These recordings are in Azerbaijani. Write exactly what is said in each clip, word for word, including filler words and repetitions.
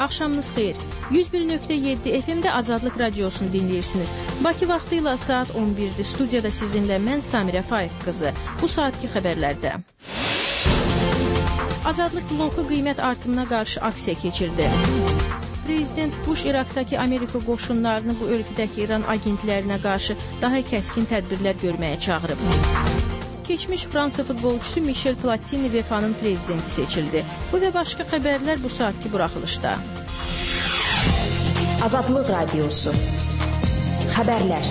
Axşamınız xeyir. yüz bir nöqtə yeddi F M-də Azadlıq Radiosunu dinləyirsiniz. Bakı vaxtı ilə saat on birdir. Studiyada sizinlə mən Samirə Faiq qızı. Bu saatki xəbərlərdə. Azadlıq bloku qiymət artımına qarşı aksiya keçirdi. Prezident Bush İraqdakı Amerika qoşunlarını bu ölkədəki İran agentlərinə qarşı daha kəskin tədbirlər görməyə çağırıb. Keçmiş Fransa futbolçusu Michel Platini V F A-nın prezidenti seçildi. Bu və başqa xəbərlər bu saatki buraxılışda. Azadlıq Radiosu. Xəbərlər.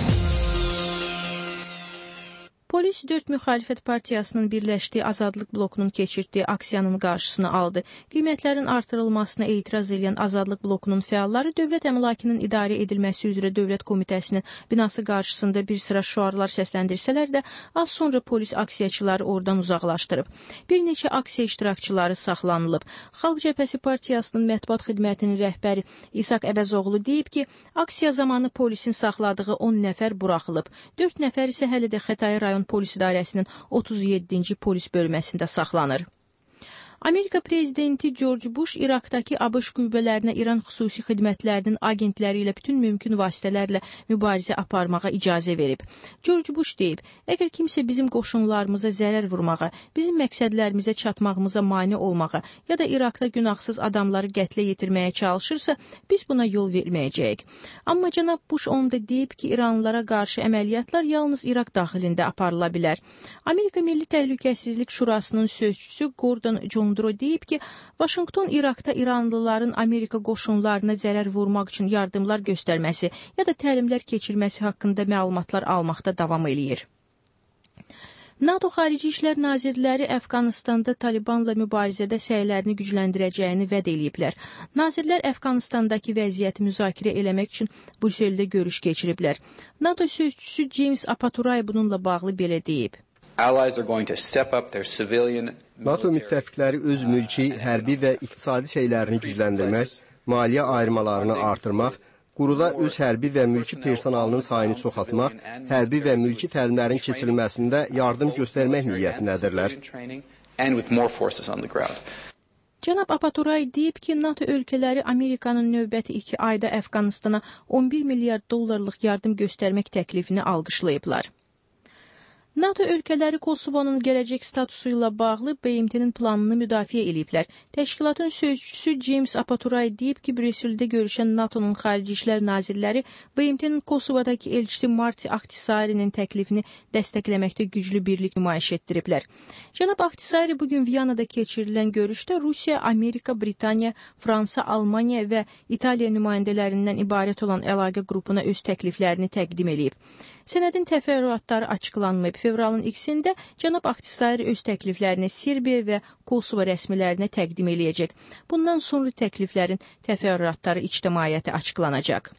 Polis dörd müxalifət partiyasının birləşdiyi Azadlıq blokunun keçirdiyi aksiyanın qarşısını aldı. Qiymətlərin artırılmasına etiraz edən Azadlıq blokunun fəalları dövlət əmlakının idarə edilməsi üzrə Dövlət Komitəsinin binası qarşısında bir sıra şüarlar səsləndirsələr də, az sonra polis aksiyaçıları oradan uzaqlaşdırıb. Bir neçə aksiya iştirakçıları saxlanılıb. Xalq Cəbhəsi Partiyasının mətbuat xidmətinin rəhbəri İsaq Əvəzoğlu deyib ki, aksiya zamanı polisin saxladığı on nəfər buraxılıb. dörd nəfər isə hələ də Xətai rayon Polis İdarəsinin otuz yeddinci polis bölməsində saxlanır. Amerika prezidenti George Bush İraqdakı ABŞ qüvvələrinə İran xüsusi xidmətlərinin agentləri ilə bütün mümkün vasitələrlə mübarizə aparmağa icazə verib. George Bush deyib, əgər kimsə bizim qoşunlarımıza zərər vurmağa, bizim məqsədlərimizə çatmağımıza mane olmağa ya da İraqda günahsız adamları qətlə yetirməyə çalışırsa, biz buna yol verməyəcəyik. Amma cənab Bush onda deyib ki, İranlılara qarşı əməliyyatlar yalnız İraq daxilində aparıla bilər. Amerika Milli Təhlükəsizlik Şurasının sözçüsü Gordon John deyib ki, Vaşinqton İraqda İranlıların Amerika qoşunlarına zərər vurmaq üçün yardımlar göstərməsi ya da təlimlər keçirməsi haqqında məlumatlar almaqda davam eləyir. NATO Xarici İşlər Nazirləri Əfqanistanda Talibanla mübarizədə səylərini gücləndirəcəyini vəd eləyiblər. Nazirlər Əfqanistandakı vəziyyəti müzakirə eləmək üçün Brüsseldə görüş keçiriblər. NATO sözçüsü James Apaturay bununla bağlı belə deyib. NATO müttəfiqləri öz mülki, hərbi və iqtisadi səylərini gücləndirmək, maliyyə ayrımalarını artırmaq, quruda öz hərbi və mülki personalının sayını çoxaltmaq, hərbi və mülki təlimlərin keçirilməsində yardım göstərmək niyyətindədirlər. Cənab Apaturay deyib ki, NATO ölkələri Amerikanın növbəti iki ayda Əfqanistana on bir milyard dollarlıq yardım göstərmək təklifini alqışlayıblar. NATO ölkələri Kosovonun gələcək statusu ilə bağlı B M T-nin planını müdafiə ediblər. Təşkilatın sözçüsü James Apaturay deyib ki, Brüsseldə görüşən NATO'nun xarici işlər nazirləri B M T-nin Kosovadakı elçisi Marti Ahtisaari'nin təklifini dəstəkləməkdə güclü birlik nümayiş etdiriblər. Cənab Ahtisaari bugün Viyanada keçirilən görüşdə Rusiya, Amerika, Britaniya, Fransa, Almaniya və İtaliya nümayəndələrindən ibarət olan əlaqə qrupuna öz təkliflərini təqdim edib. Sənədin təfərrüatları açıqlanmayıb. Fevralın ikisində cənab Ahtisaari öz təkliflərini Serbiya və Kosovo rəsmilərinə təqdim eləyəcək. Bundan sonra təkliflərin təfərrüatları ictimaiyyətə açıqlanacaq.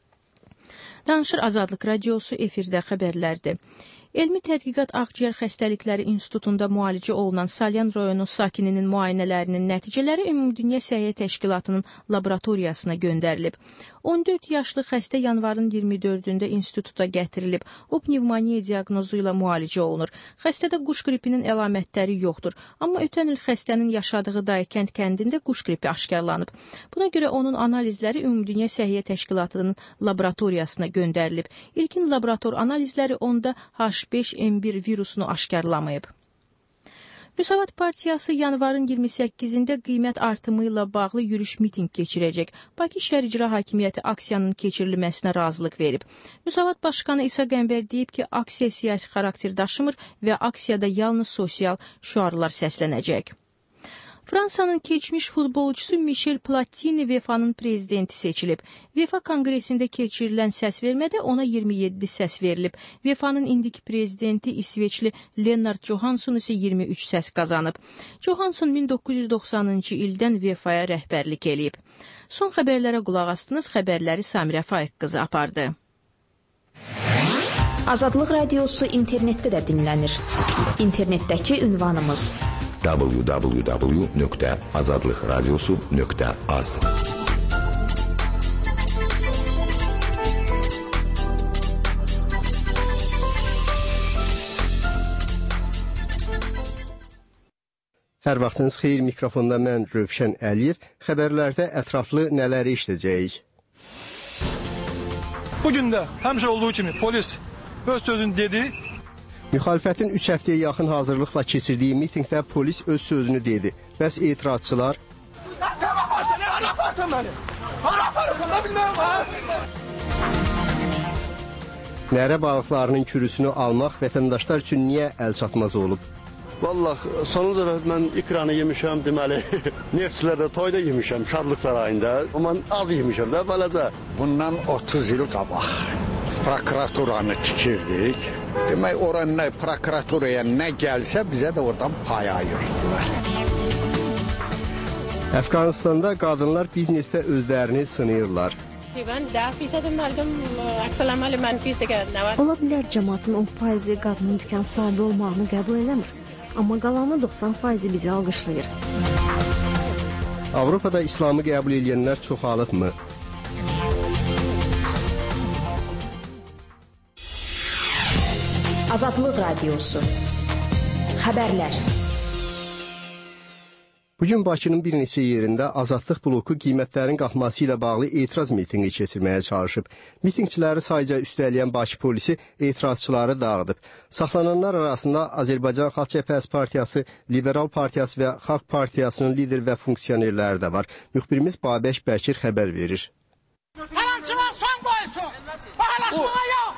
Danışır Azadlıq Radiosu efirdə xəbərlərdir. Elmi Tədqiqat Ağciyər Xəstəlikləri İnstitutunda müalicə olunan Salyan rayonu sakininin müayinələrinin nəticələri Ümumdünya Səhiyyə Təşkilatının laboratoriyasına göndərilib. on dörd yaşlı xəstə yanvarın iyirmi dördündə instituta gətirilib. O pnevmoniya diaqnozu ilə müalicə olunur. Xəstədə quş qripinin əlamətləri yoxdur. Amma ötən il xəstənin yaşadığı Daykənd kəndində quş qripi aşkarlanıb. Buna görə onun analizləri Ümumdünya Səhiyyə Təşkilatının laboratoriyasına göndərilib. İlkin laborator analizləri onda H beş N bir virusunu aşkarlamayıb. Müsavat Partiyası yanvarın iyirmi səkkizində qiymət artımı ilə bağlı yürüş miting keçirəcək. Bakı Şəhər İcra Hakimiyyəti aksiyanın keçirilməsinə razılıq verib. Müsavat Başkanı İsa Qəmbər deyib ki, aksiya siyasi xarakter daşımır və aksiyada yalnız sosial şüarlar səslənəcək. Fransanın keçmiş futbolçusu Michel Platini V F A-nın prezidenti seçilib. V F A konqresində keçirilən səsvermədə ona iyirmi yeddi səs verilib. V F A-nın indiki prezidenti İsveçli Lennart Johansson isə iyirmi üç səs qazanıb. Johansson min doqquz yüz doxsanıncı ildən V F A-ya rəhbərlik eləyib. Son xəbərlərə qulaq astınız. Xəbərləri Samirə Faiq qızı apardı. Azadlıq Radiosu internetdə də dinlənir. İnternetdəki ünvanımız w w w nöqtə azadlıq radiosu nöqtə az. Hər vaxtınız xeyir, mikrofonda mən Rövşən Əliyev. Xəbərlərdə ətraflı nələri işləyəcəyik? Bugün də həmişə olduğu kimi polis öz sözünü dedi. Müxalifətin üç həftəyə yaxın hazırlıqla keçirdiyi mitingdə polis öz sözünü dedi. Bəs etirazçılar? Nərə balıqlarının kürüsünü almaq vətəndaşlar üçün niyə əlçatmaz olub? Vallahi sonunda da mən ikranı yemişəm, deməli, neftçilərdə toyda yemişəm, Şadlıq sarayında. Amma az yemişəm də, beləcə. Bundan otuz il qabaq prokuraturanı tikirdik. Demək, oran nə, prokuraturaya nə gəlsə, bizə də oradan pay ayırdılar. Əfqanistanda qadınlar biznesdə özlərini sınayırlar. Ola bilər cəmaatın on faizi qadının dükan sahibi olmağını qəbul eləmir. Amma qalanı doxsan faizi bizi alqışlayır. Avropada İslamı qəbul edənlər çoxalıbmı? Azadlıq Radiosu. Xəbərlər. Bugün Bakının bir neçə yerində Azadlıq bloku qiymətlərin qalxması ilə bağlı etiraz mitinqi keçirməyə çalışıb. Mitingçiləri sayca üstələyən Bakı polisi etirazçıları dağıdıb. Saxlananlar arasında Azərbaycan Xalq Cəbhəsi Partiyası, Liberal Partiyası və Xalq Partiyasının lider və funksionerləri də var. Müxbirimiz Babək Bəkir xəbər verir. Yalançılar son qoysun! Bahalaşmağa yox!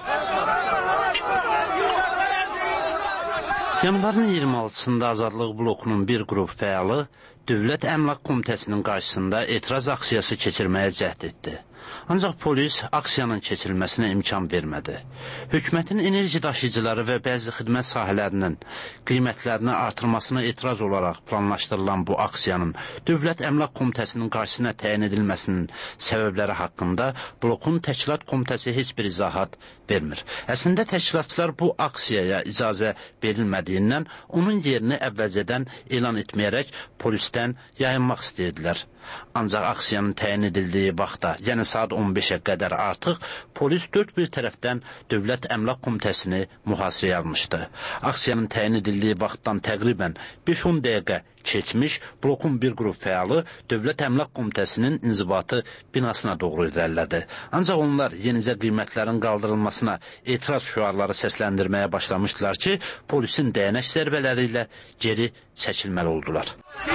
Yanvarın iyirmi altısında Azadlıq blokunun bir qrup fəalı Dövlət Əmlak Komitəsinin qarşısında etiraz aksiyası keçirməyə cəhd etdi. Ancaq polis aksiyanın keçirilməsinə imkan vermədi. Hökumətin enerji daşıyıcıları və bəzi xidmət sahələrinin qiymətlərini artırmasına etiraz olaraq planlaşdırılan bu aksiyanın Dövlət Əmlak Komitəsinin qarşısına təyin edilməsinin səbəbləri haqqında blokun təşkilat komitəsi heç bir izahat vermir. Əslində təşkilatçılar bu aksiyaya icazə verilmədiyindən onun yerini əvvəlcədən elan etməyərək polisdən yayınmaq istəyirdilər. Ancaq aksiyanın təyin edildiyi vaxtda, yəni saat on beşə qədər artıq polis dörd bir tərəfdən Dövlət Əmlak Komitəsini mühasirəyə almışdı. Aksiyanın təyin edildiyi vaxtdan təqribən beş on dəqiqə keçmiş blokun bir qrup fəalı Dövlət Əmlak Komitəsinin inzibatı binasına doğru irəlilədi. Ancaq onlar yenicə qiymətlərin qaldırılmasına etiraz şüarları səsləndirməyə başlamışdılar ki, polisin dəyənək zərbələri ilə geri çəkilməli oldular.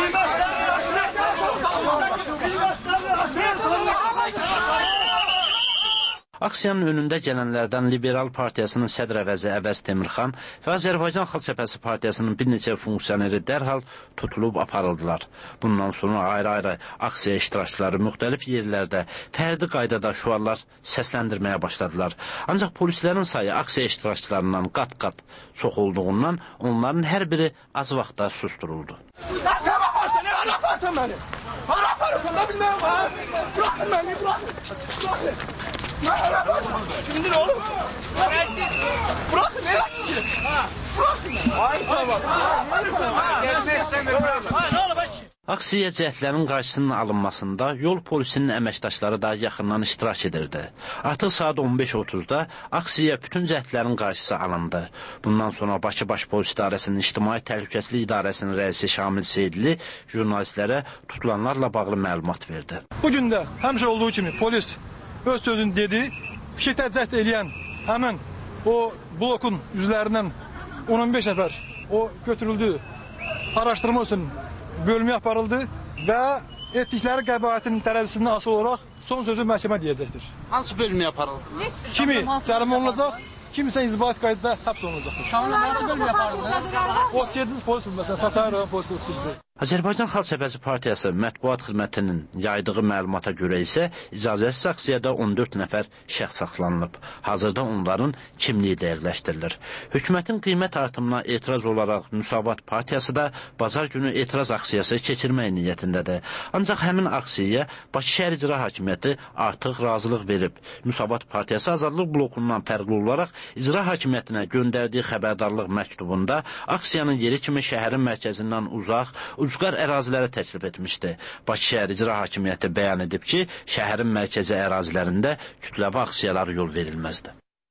Aksiyanın önündə gələnlərdən Liberal Partiyasının sədr əvəzi Əvəz Temirxan və Azərbaycan Xalq Cəbhəsi Partiyasının bir neçə funksioneri dərhal tutulub aparıldılar. Bundan sonra ayrı-ayrı aksiya iştirakçıları müxtəlif yerlərdə fərdi qaydada şüarlar səsləndirməyə başladılar. Ancaq polislərin sayı aksiya iştirakçılarından qat-qat çox olduğundan onların hər biri az vaxtda susturuldu. Şimdi ne olur? Bırakın ne kişi? Bırakın. Hayır sabah. Aksiya cəhdlərin qarşısının alınmasında yol polisinin əməkdaşları da yaxından iştirak edirdi. Artıq saat on beş otuzda aksiya bütün cəhdlərin qarşısı alındı. Bundan sonra Bakı Baş Polis İdarəsinin İctimai Təhlükəsizlik İdarəsinin rəisi Şamil Seyidli jurnalistlərə tutulanlarla bağlı məlumat verdi. Bugün də həmişə olduğu kimi polis öz sözünü dedi. Şiddət cəhd eləyən həmin o blokun üzvlərindən on on beş nəfər o götürüldü. Araşdırma üçün bölməyə aparıldı və etdikləri qəbahətin tərəzisindən asılı olaraq son sözü məhkəmə deyəcəkdir. Hansı bölməyə aparıldı? Kimi cərimə olunacaq, kimsə inzibati qaydada həbs olunacaqdır. Şamildə hansı bölməyə aparıldı? otuz yedinci polis bölməsi, Xətai rayon polis bölməsi. Azərbaycan Xalq Cəbhəsi Partiyası mətbuat xidmətinin yaydığı məlumata görə isə icazəsiz aksiyada on dörd nəfər şəxs saxlanılıb. Hazırda onların kimliyi dəqiqləşdirilir. Hökumətin qiymət artımına etiraz olaraq Müsavat Partiyası da bazar günü etiraz aksiyası keçirmək niyyətindədir. Ancaq həmin aksiyaya Bakı şəhər icra hakimiyyəti artıq razılıq verib. Müsavat Partiyası Azadlıq blokundan fərqli olaraq icra hakimiyyətinə göndərdiyi xəbərdarlıq məktubunda aksiyanın yeri kimi şəhərin mərkəzindən uzaq, ucqar ərazilərə təklif etmişdi. Bakı şəhər icra hakimiyyəti bəyan edib ki, şəhərin mərkəzi ərazilərində kütləvi aksiyalara yol verilməzdi.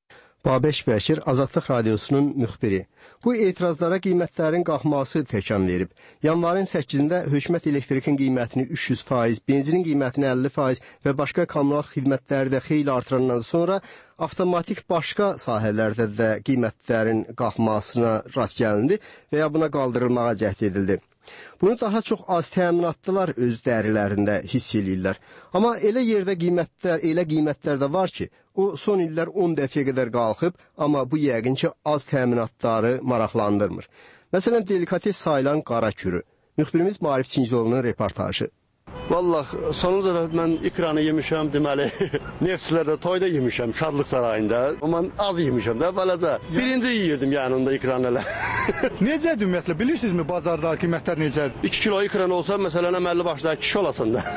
Babeş Bəkir, Azadlıq Radiosunun müxbiri. Bu etirazlara qiymətlərin qalxması təkan verib. Yanvarın səkkizində hökumət elektrikin qiymətini üç yüz faiz, benzinin qiymətini əlli faiz və başqa kommunal xidmətləri də xeyli artırandan sonra avtomatik başqa sahələrdə də qiymətlərin qalxmasına rast gəlindi və ya buna qaldırılmağa cəhd edildi. Bunu daha çox az təminatlılar öz dərilərində hiss eləyirlər. Amma elə yerdə qiymətlər, elə qiymətlər də var ki, o son illər on dəfəyə qədər qalxıb, amma bu yəqin ki, az təminatları maraqlandırmır. Məsələn, delikates sayılan qara kürü. Müxbirimiz Maarif Çincioğlu'nun reportajı. Vallahi sonunda da mən ikranı yemişəm, deməli, neftçilərdə toyda yemişəm, Şadlıq Sarayında. Amma az yemişəm də, balaca. Birinci yiyirdim yəni onda ikranələ. Necədir ümumiyyətlə, bilirsinizmi bazarda qiymətlər necədir? iki kilo ikran olsa, məsələn, əməlli başda kişi olasın da.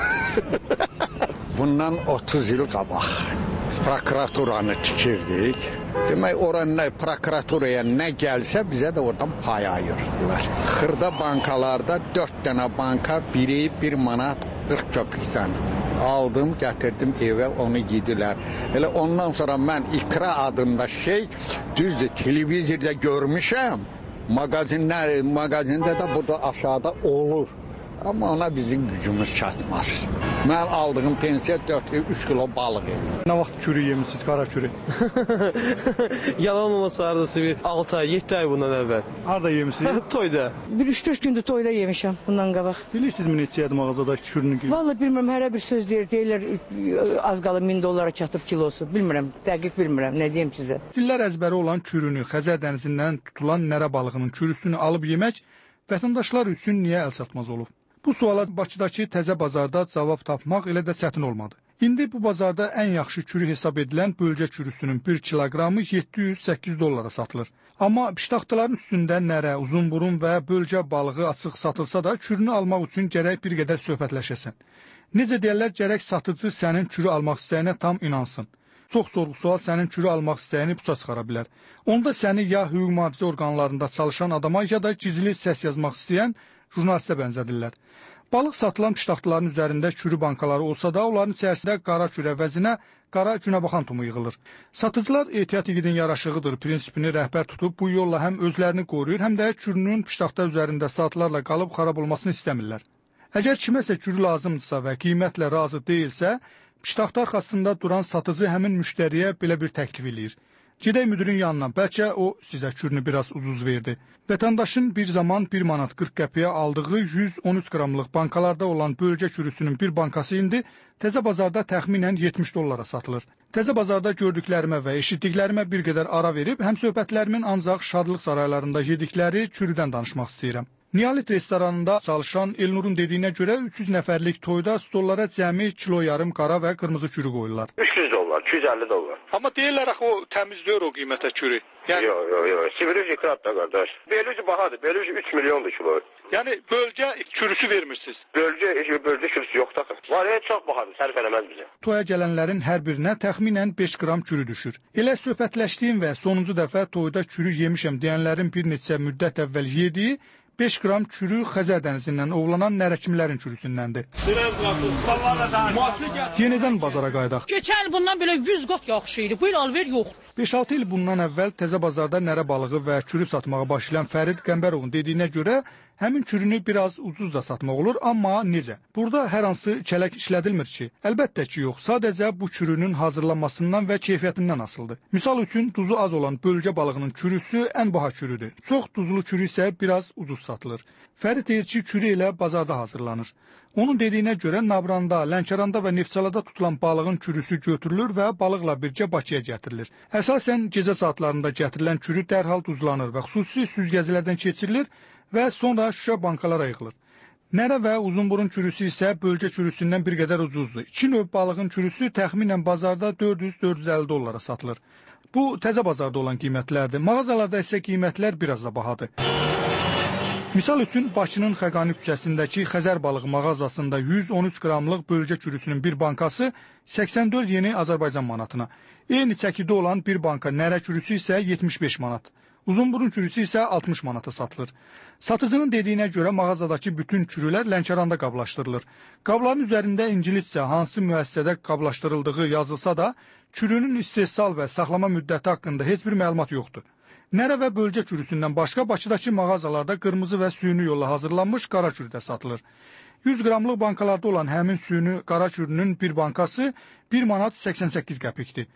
Bundan otuz il qabaq prokuraturanı tikirdik. Demək, oranı prokuraturaya nə gəlsə bizə də oradan pay ayırdılar. Xırda bankalarda dörd dənə banka biri bir manat qırx köpükdən aldım, gətirdim evə, onu yedilər. Elə ondan sonra mən ikra adında şey düzdür, televizorda görmüşəm. Magazinlər, magazində də burada aşağıda olur. Amma ona bizim gücümüz çatmaz. Mən aldığım pensiya dörd üç kilo balıq idi. Nə vaxt kürü yemişsiniz, qara kürü? Yalan olmasa hardası bir altı ay, yeddi ay bundan əvvəl. Harada yemişsiniz? Toyda. Bir üç dörd gündür toyda yemişəm bundan qabaq. Bilirsinizmi neçəyədir mağazada kürünün kimi? Vallahi bilmirəm, hərə bir söz deyir, deyirlər az qalır min dollara çatıb kilosu. Bilmirəm, dəqiq bilmirəm, nə deyim sizə. Dillər əzbəri olan kürünü, Xəzər dənizindən tutulan nərə balığının kürüsünü alıb yemək vətəndaşlar üçün niyə əlçatmaz olub? Bu suala Bakıdakı təzə bazarda cavab tapmaq elə də çətin olmadı. İndi bu bazarda ən yaxşı kürü hesab edilən bölgə kürüsünün bir kiloqramı yeddi yüz səkkiz dollara satılır. Amma piştaxtaların üstündə nərə, uzunburun və bölgə balığı açıq satılsa da kürünü almaq üçün gərək bir qədər söhbətləşəsən. Necə deyərlər, gərək satıcı sənin kürü almaq istəyinə tam inansın. Çox sorğu-sual sənin kürü almaq istəyini puça çıxara bilər. Onda səni ya hüquq mühafizə orqanlarında çalışan adama, ya da gizli səs yazmaq istəyən jurnalistə bənzədirlər. Balıq satılan piştaxtaların üzərində kürü bankaları olsa da, onların içərisində qara kürə əvəzinə qara günəbaxan tumu yığılır. Satıcılar ehtiyat igidin yaraşığıdır prinsipini rəhbər tutub bu yolla həm özlərini qoruyur, həm də kürünün piştaxta üzərində saatlarla qalıb xarab olmasını istəmirlər. Əgər kiməsə kürü lazımdırsa və qiymətlə razı deyilsə, piştaxta arxasında duran satıcı həmin müştəriyə belə bir təklif eləyir. Gedək müdürün yanına, bəlkə o sizə kürünü biraz ucuz verdi. Vətəndaşın bir zaman bir manat qırx qəpiyə aldığı yüz on üç qramlıq bankalarda olan bölgə kürüsünün bir bankası indi təzə bazarda təxminən yetmiş dollara satılır. Təzə bazarda gördüklərimə və eşitdiklərimə bir qədər ara verib, həm söhbətlərimin ancaq Şadlıq saraylarında yedikləri kürüdən danışmaq istəyirəm. Niyalit restoranında çalışan Elnurun dediyinə görə üç yüz nəfərlik toyda stollara cəmi kilo yarım qara və qırmızı kürü qoyurlar. üç yüz dollar, iki yüz əlli dollar. Amma deyirlər axı o təmizləyir o qiymətə kürü. Yəni... Yox, yox, yox. Sibiruji krat da qardaş. Beluji bahadır. Beluji üç milyondur kilo. Yəni bölgə kürüsü vermirsiniz. Bölgə, bölgə kürüsü yoxdur axı. Var ya, çox bahadır. Sərf eləməz bizə. Toya gələnlərin hər birinə təxminən beş qram kürü düşür. Elə söhbətləşdiyim və sonuncu dəfə toyda kürü yemişəm deyənlərin bir neçə müddət əvvəl yediyi beş qram kürü Xəzər dənizindən ovlanan nərəkimlərin kürüsündəndir. Yenidən bazara qaydaq. Keçən il bundan belə yüz qat yaxşı idi. Bu il alver yox. beş altı il bundan əvvəl təzə bazarda nərə balığı və kürü satmağa başlayan Fərid Qəmbərovun dediyinə görə həmin kürünü biraz ucuz da satmaq olur, amma necə? Burada hər hansı kələk işlədilmir ki. Əlbəttə ki, yox. Sadəcə bu kürünün hazırlanmasından və keyfiyyətindən asılıdır. Misal üçün duzu az olan bölgə balığının kürüsü ən baha kürüdür. Çox duzlu kürü isə biraz ucuz satılır. Fərid deyir ki, kürü ilə bazarda hazırlanır. Onun dediyinə görə Nabranda, Lənkəranda və Neftçalada tutulan balığın kürüsü götürülür və balıqla bircə Bakıya gətirilir. Əsasən gecə saatlarında gətirilən kürü dərhal duzlanır və xüsusi süzgəcilərdən keçirilir və sonra şüşə bankalara yığılır. Nərə və uzunburun kürüsü isə bölgə kürüsündən bir qədər ucuzdur. İki növ balığın kürüsü təxminən bazarda dörd yüz dörd yüz əlli dollara satılır. Bu təzə bazarda olan qiymətlərdir. Mağazalarda isə qiymətlər biraz da bahadır. Misal üçün Bakının Xəqani küçəsindəki Xəzər balığı mağazasında yüz on üç qramlıq bölgə kürüsünün bir bankası səksən dörd yeni Azərbaycan manatına. Eyni çəkidə olan bir banka nərə kürüsü isə yetmiş beş manat. Uzunburun çürüsü isə altmış manata satılır. Satıcının dediyinə görə mağazadakı bütün çürülər Lənkəranda qablaşdırılır. Qabların üzərində ingiliscə hansı müəssisədə qablaşdırıldığı yazılsa da, çürünün istehsal və saxlama müddəti haqqında heç bir məlumat yoxdur. Nərə və bölgə çürüsündən başqa Bakıdakı mağazalarda qırmızı və süni yolla hazırlanmış qara çürü də satılır. yüz qramlıq bankalarda olan həmin süni qara çürünün bir bankası bir manat səksən səkkiz qəpikdir.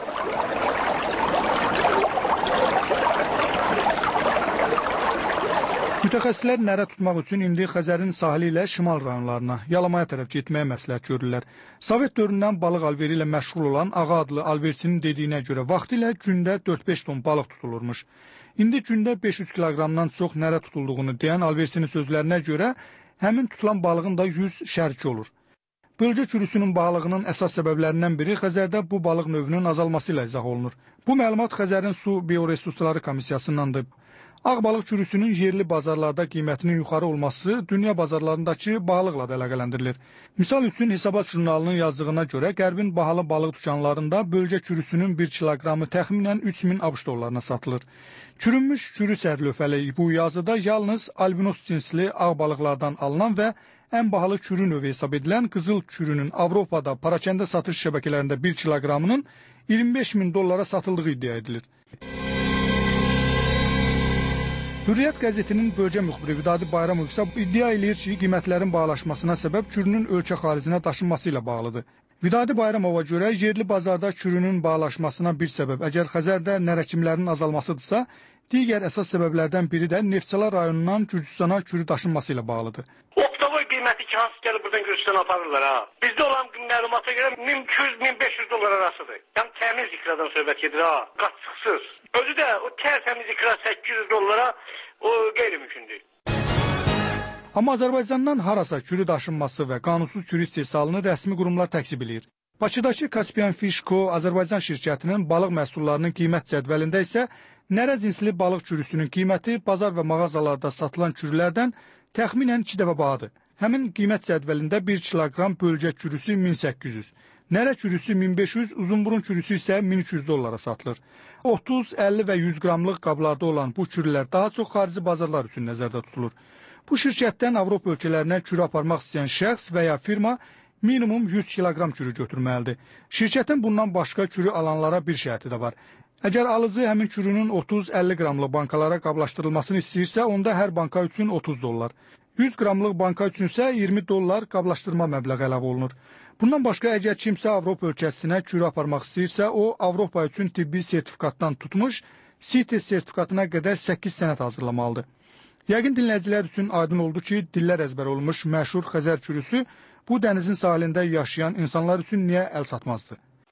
Mütəxəssislər nərə tutmaq üçün indi Xəzərin sahili ilə şimal rayonlarına, Yalamaya tərəf getməyə məsləhət görürlər. Sovet dövründən balıq alveri ilə məşğul olan Ağa adlı alverçinin dediyinə görə vaxtilə gündə dörd beş ton balıq tutulurmuş. İndi gündə beş yüz kiloqramdan çox nərə tutulduğunu deyən alverçinin sözlərinə görə həmin tutulan balığın da yüz şəriki olur. Bölgə çürüsünün bahalığının əsas səbəblərindən biri Xəzərdə bu balıq növünün azalması ilə izah olunur. Bu məlumat Xəzərin Su Bioresursları Komissiyasındandır. Ağ balıq çürüsünün yerli bazarlarda qiymətinin yuxarı olması dünya bazarlarındakı bahalıqla da əlaqələndirilir. Misal üçün Hesabat jurnalının yazdığına görə Qərbin bahalı balıq dükanlarında bölgə çürüsünün bir kiloqramı təxminən üç min ABŞ dollarına satılır. Çürünmüş çürü sərlövhəli bu yazıda yalnız albinos cinsli ağ balıqlardan alınan və ən bahalı çürü növü hesab edilən qızıl çürünün Avropada parakəndə satış şəbəkələrində bir kiloqramının iyirmi beş min dollara satıldığı iddia edilir. Hürriyyət qəzetinin bölgə müxbiri Vidadi Bayramov isə iddia edir ki, qiymətlərin bahalaşmasına səbəb çürünün ölkə xaricinə daşınması ilə bağlıdır. Vidadi Bayramova görə yerli bazarda çürünün bahalaşmasına bir səbəb əgər Xəzərdə nərəkimlərin azalmasıdırsa, digər əsas səbəblərdən biri də Neftçala rayonundan Gürcüstana çürü daşınması ilə bağlıdır. Oktavoy qiyməti ki, hansı gəlib buradan Gürcüstana aparırlar ha. Bizdə olan məlumata görə min iki yüz min beş yüz dollar arasıdır. Yəni təmiz ikradan söhbət gedir ha, qaçıqsız. Özü də o tərtəmiz ikra səkkiz yüz dollara o qeyri-mümkündür. Amma Azərbaycandan harasa çürü daşınması və qanunsuz çürü istehsalını rəsmi qurumlar təksib edir. Bakıdakı Caspian Fish Co. Azərbaycan şirkətinin balıq məhsullarının qiymət cədvəlində isə nərə cinsli balıq çürüsünün qiyməti bazar və mağazalarda satılan çürülərdən təxminən iki dəfə bahadır. Həmin qiymət cədvəlində bir kiloqram bölgə çürüsü min səkkiz yüz, nərə çürüsü min beş yüz, uzunburun çürüsü isə min üç yüz dollara satılır. otuz, əlli və yüz qramlıq qablarda olan bu çürülər daha çox xarici bazarlar üçün nəzərdə tutulur. Bu şirkətdən Avropa ölkələrinə çürü aparmaq istəyən şəxs və ya firma minimum yüz kiloqram çürü götürməlidir. Şirkətin bundan başqa çürü alanlara bir şərti də var. Əgər alıcı həmin çürünün otuz əlli qramlı bankalara qablaşdırılmasını istəyirsə, onda hər banka üçün otuz dollar. yüz qramlıq banka üçün isə iyirmi dollar qablaşdırma məbləği əlavə olunur. Bundan başqa əgər kimsə Avropa ölkəsinə çürü aparmaq istəyirsə, o Avropa üçün tibbi sertifikatdan tutmuş, C I T E S sertifikatına qədər səkkiz sənəd hazırlamalıdır. Yəqin dinləyicilər üçün aydın oldu ki, dillər əzbər olmuş məşhur Xəzər çürüsü bu dənizin sahilində yaşayan insanlar üçün niyə əl satmazdı?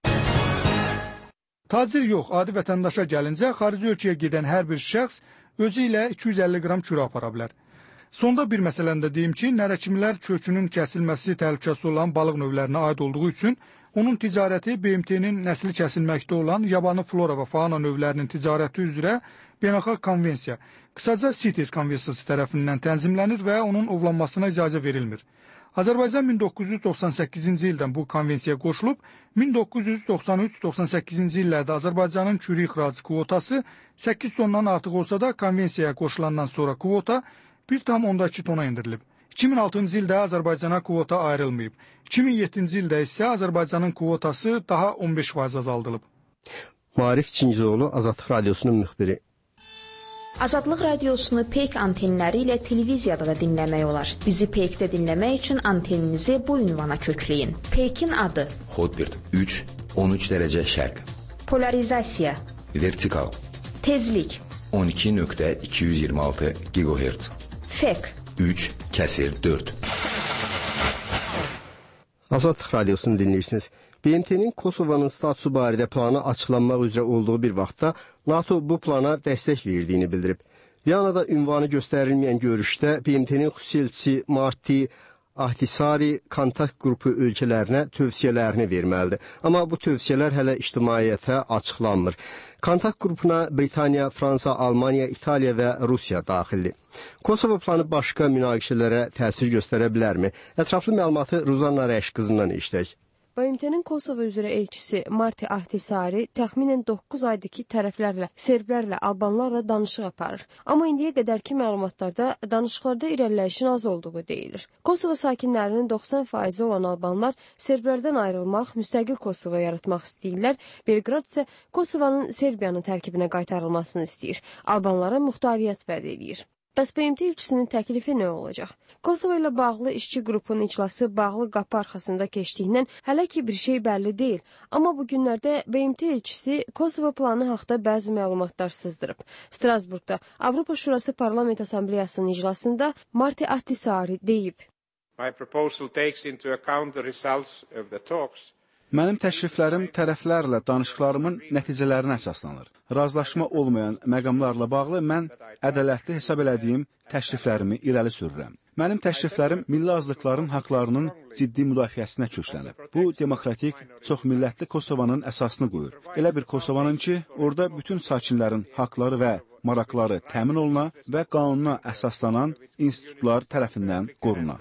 Tacir yox, adi vətəndaşa gəlincə, xarici ölkəyə gedən hər bir şəxs özü ilə iki yüz əlli qram çürü apara bilər. Sonda bir məsələndə deyim ki, nərəkimlər kökünün kəsilməsi təhlükəsi olan balıq növlərinə aid olduğu üçün onun ticarəti B M T-nin nəsli kəsilməkdə olan yabanı flora və fauna növlərinin ticarəti üzrə beynəlxalq konvensiya, qısaca C I T E S konvensiyası tərəfindən tənzimlənir və onun ovlanmasına icazə verilmir. Azərbaycan min doqquz yüz doxsan səkkizinci ildən bu konvensiyaya qoşulub, min doqquz yüz doxsan üç doxsan səkkizinci illərdə Azərbaycanın çürü ixracı kvotası səkkiz tondan artıq olsa da konvensiyaya qoşulandan sonra kvota bir tam onda iki tona indirilib. iki min altıncı ildə Azərbaycana kvota ayrılmayıb. iki min yeddinci ildə isə Azərbaycanın kvotası daha on beş faiz azaldılıb. Maarif Çingizoğlu, Azadlıq Radiosunun müxbiri. Azadlıq Radiosunu Peyk antenləri ilə televiziyada da dinləmək olar. Bizi Peykdə dinləmək üçün anteninizi bu ünvana kökləyin. Peykin adı: Hotbird üç, on üç dərəcə şərq. Polarizasiya: Vertikal. Tezlik: on iki nöqtə iki yüz iyirmi altı gigahertz. Fek: üç kəsir dörd. Azadlıq Radiosunu dinləyirsiniz. B M T-nin Kosovanın statusu barədə planı açıqlanmaq üzrə olduğu bir vaxtda NATO bu plana dəstək verdiyini bildirib. Viyanada ünvanı göstərilməyən görüşdə B M T-nin xüsusi elçisi Marti Ahtisari kontakt qrupu ölkələrinə tövsiyələrini verməlidir. Amma bu tövsiyələr hələ ictimaiyyətə açıqlanmır. Kontakt qrupuna Britaniya, Fransa, Almaniya, İtaliya və Rusiya daxildir. Kosova planı başqa münaqişələrə təsir göstərə bilərmi? Ətraflı məlumatı Ruzanna Rəş qızından eşitək. B M T-nin Kosovo üzrə elçisi Marti Ahtisaari təxminən doqquz aydır ki, tərəflərlə, serblərlə, albanlarla danışıq aparır. Amma indiyə qədərki məlumatlarda danışıqlarda irəliləyişin az olduğu deyilir. Kosovo sakinlərinin doxsan faizi olan albanlar serblərdən ayrılmaq, müstəqil Kosovo yaratmaq istəyirlər. Belqrad isə Kosovanın Serbiyanın tərkibinə qaytarılmasını istəyir. Albanlara muxtariyyət vəd edir. Bəs B M T ilçisinin təklifi nə olacaq? Kosovo ilə bağlı işçi qrupunun iclası bağlı qapı arxasında keçdiyindən hələ ki bir şey bəlli deyil. Amma bu günlərdə B M T ilçisi Kosovo planı haqqında bəzi məlumatlar sızdırıb. Strasburqda Avropa Şurası Parlament Assambleyasının iclasında Marti Ahtisaari deyib. My proposal takes into account the results of the talks. Mənim təşriflərim tərəflərlə danışıqlarımın nəticələrinə əsaslanır. Razılaşma olmayan məqamlarla bağlı mən ədalətli hesab elədiyim təşriflərimi irəli sürürəm. Mənim təşriflərim milli azlıqların haqlarının ciddi müdafiəsinə köklənib. Bu, demokratik, çoxmillətli Kosovanın əsasını qoyur. Elə bir Kosovanın ki, orada bütün sakinlərin haqları və maraqları təmin oluna və qanuna əsaslanan institutlar tərəfindən qoruna.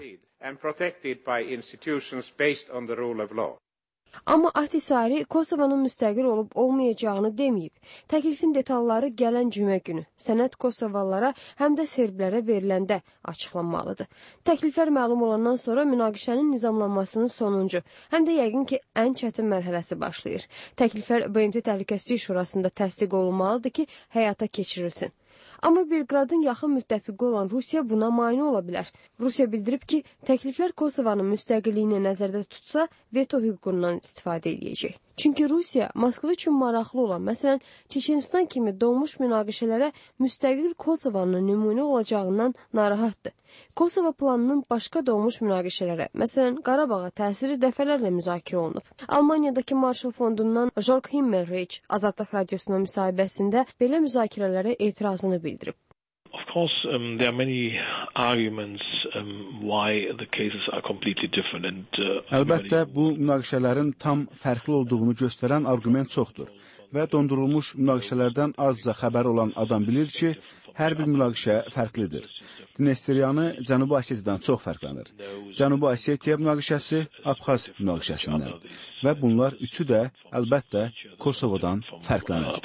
Amma Ahtisaari Kosovanın müstəqil olub olmayacağını deməyib. Təklifin detalları gələn cümə günü sənəd Kosovalılara həm də serblərə veriləndə açıqlanmalıdır. Təkliflər məlum olandan sonra münaqişənin nizamlanmasının sonuncu, həm də yəqin ki, ən çətin mərhələsi başlayır. Təkliflər B M T Təhlükəsizlik Şurasında təsdiq olunmalıdır ki, həyata keçirilsin. Amma Belqradın yaxın müttəfiqi olan Rusiya buna mane ola bilər. Rusiya bildirib ki, təkliflər Kosovanın müstəqilliyini nəzərdə tutsa, veto hüququndan istifadə edəcək. Çünki Rusiya Moskva üçün maraqlı olan, məsələn, Çeçenistan kimi doğmuş münaqişələrə müstəqil Kosovanın nümunə olacağından narahatdır. Kosova planının başqa doğmuş münaqişələrə, məsələn, Qarabağa təsiri dəfələrlə müzakirə olunub. Almaniyadakı Marshall Fondundan Jörg Himmelreich Azadlıq Radiosuna müsahibəsində belə müzakirələrə etirazını bildirib. Of course, um, there are many arguments um, why the cases are completely different. And, uh, Əlbəttə, bu münaqişələrin tam fərqli olduğunu göstərən arqument çoxdur və dondurulmuş münaqişələrdən azca xəbər olan adam bilir ki, hər bir münaqişə fərqlidir. Dnestriyanı Cənubi Osetiyadan çox fərqlənir. Cənubi Osetiya münaqişəsi Abxaz münaqişəsindən və bunlar üçü də əlbəttə Kosovodan fərqlənir.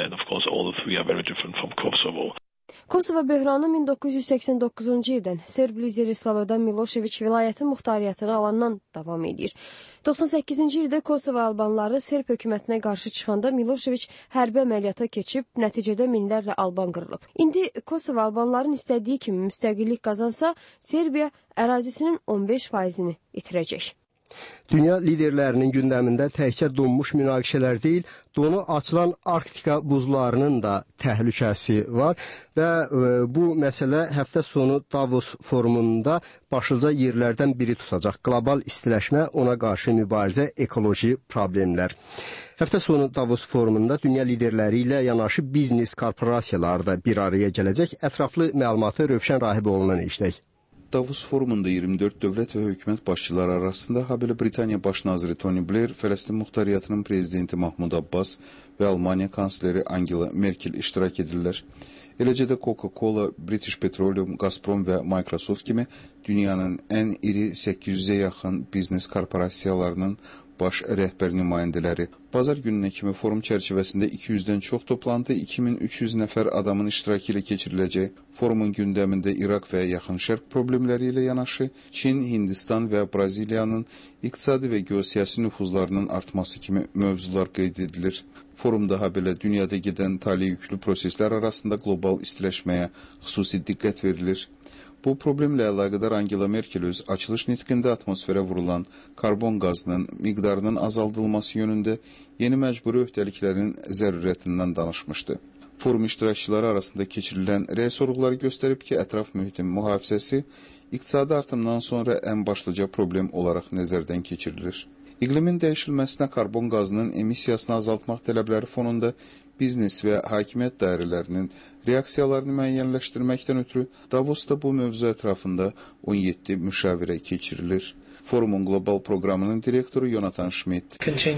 Kosovo böhranı min doqquz yüz səksən doqquzuncu ildən Serb lideri Slobodan Milošević vilayətin muxtariyyətini alandan davam edir. doxsan səkkizinci ildə Kosovo albanları Serb hökumətinə qarşı çıxanda Milošević hərbi əməliyyata keçib, nəticədə minlərlə alban qırılıb. İndi Kosovo albanların istədiyi kimi müstəqillik qazansa, Serbiya ərazisinin on beş faizini itirəcək. Dünya liderlərinin gündəmində təkcə donmuş münaqişələr deyil, donu açılan Arktika buzlarının da təhlükəsi var və e, bu məsələ həftə sonu Davos forumunda başlıca yerlərdən biri tutacaq. Qlobal istiləşmə, ona qarşı mübarizə, ekoloji problemlər. Həftə sonu Davos forumunda dünya liderləri ilə yanaşı biznes korporasiyaları da bir araya gələcək. Ətraflı məlumatı Rövşən Rahiboğlu'ndan eşidək. Davos forumunda iyirmi dörd dövlət və hökumət başçıları arasında habelə Britaniya Baş naziri Tony Blair, Fələstin Muxtariyyətinin prezidenti Mahmud Abbas və Almaniya kansleri Angela Merkel iştirak edirlər. Eləcə də Coca-Cola, British Petroleum, Gazprom və Microsoft kimi dünyanın ən iri səkkiz yüzə yaxın biznes korporasiyalarının baş rəhbər nümayəndələri. Bazar gününə kimi forum çərçivəsində iki yüzdən çox toplantı iki min üç yüz nəfər adamın iştirakı ilə keçiriləcək. Forumun gündəmində İraq və Yaxın Şərq problemləri ilə yanaşı Çin, Hindistan və Braziliyanın iqtisadi və geosiyasi nüfuzlarının artması kimi mövzular qeyd edilir. Forumda habelə dünyada gedən tali yüklü proseslər arasında qlobal istiləşməyə xüsusi diqqət verilir. Bu problemlə əlaqədar Angela Merkel öz açılış nitqində atmosferə vurulan karbon qazının miqdarının azaldılması yönündə yeni məcburi öhdəliklərin zərurətindən danışmışdı. Forum iştirakçıları arasında keçirilən rəy sorğuları göstərib ki, ətraf mühitin mühafizəsi iqtisadi artımdan sonra ən başlıca problem olaraq nəzərdən keçirilir. İqlimin dəyişilməsinə karbon qazının emissiyasını azaltmaq tələbləri fonunda biznes və hakimiyyət dairələrinin reaksiyalarını müəyyənləşdirməkdən ötürü Davosda bu mövzu ətrafında on yeddi müşavirə keçirilir. Forumun qlobal proqramının direktoru Jonathan Schmidt.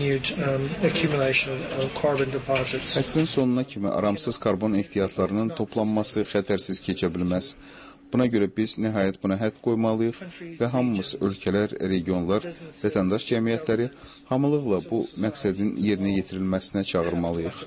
Um, Əsrin sonuna kimi aramsız karbon ehtiyatlarının toplanması xətərsiz keçə bilməz. Buna görə biz nəhayət buna hədd qoymalıyıq və hamımız ölkələr, regionlar, vətəndaş cəmiyyətləri hamılıqla bu məqsədin yerinə yetirilməsinə çağırmalıyıq.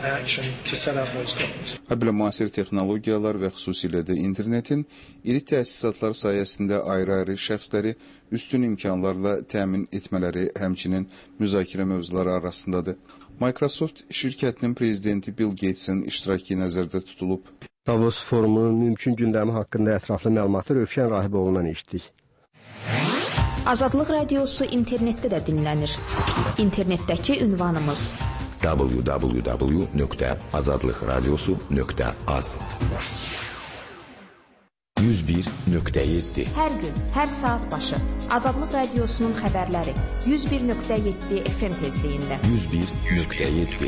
Habelə müasir texnologiyalar və xüsusilə də internetin iri təsisatlar sayəsində ayrı-ayrı şəxsləri üstün imkanlarla təmin etmələri həmçinin müzakirə mövzuları arasındadır. Microsoft şirkətinin prezidenti Bill Gatesin iştirakı nəzərdə tutulub. Davos forumunun mümkün gündəmi haqqında ətraflı məlumatı Rövşən Rahiboğlu'ndan eşitdik. Azadlıq Radiosu internetdə də dinlənir. İnternetdəki ünvanımız w w w nöqtə azadlıq radiosu nöqtə az yüz bir nöqtə yeddi Hər gün, hər saat başı Azadlıq Radiosunun xəbərləri yüz bir nöqtə yeddi F M tezliyində. yüz bir nöqtə yeddi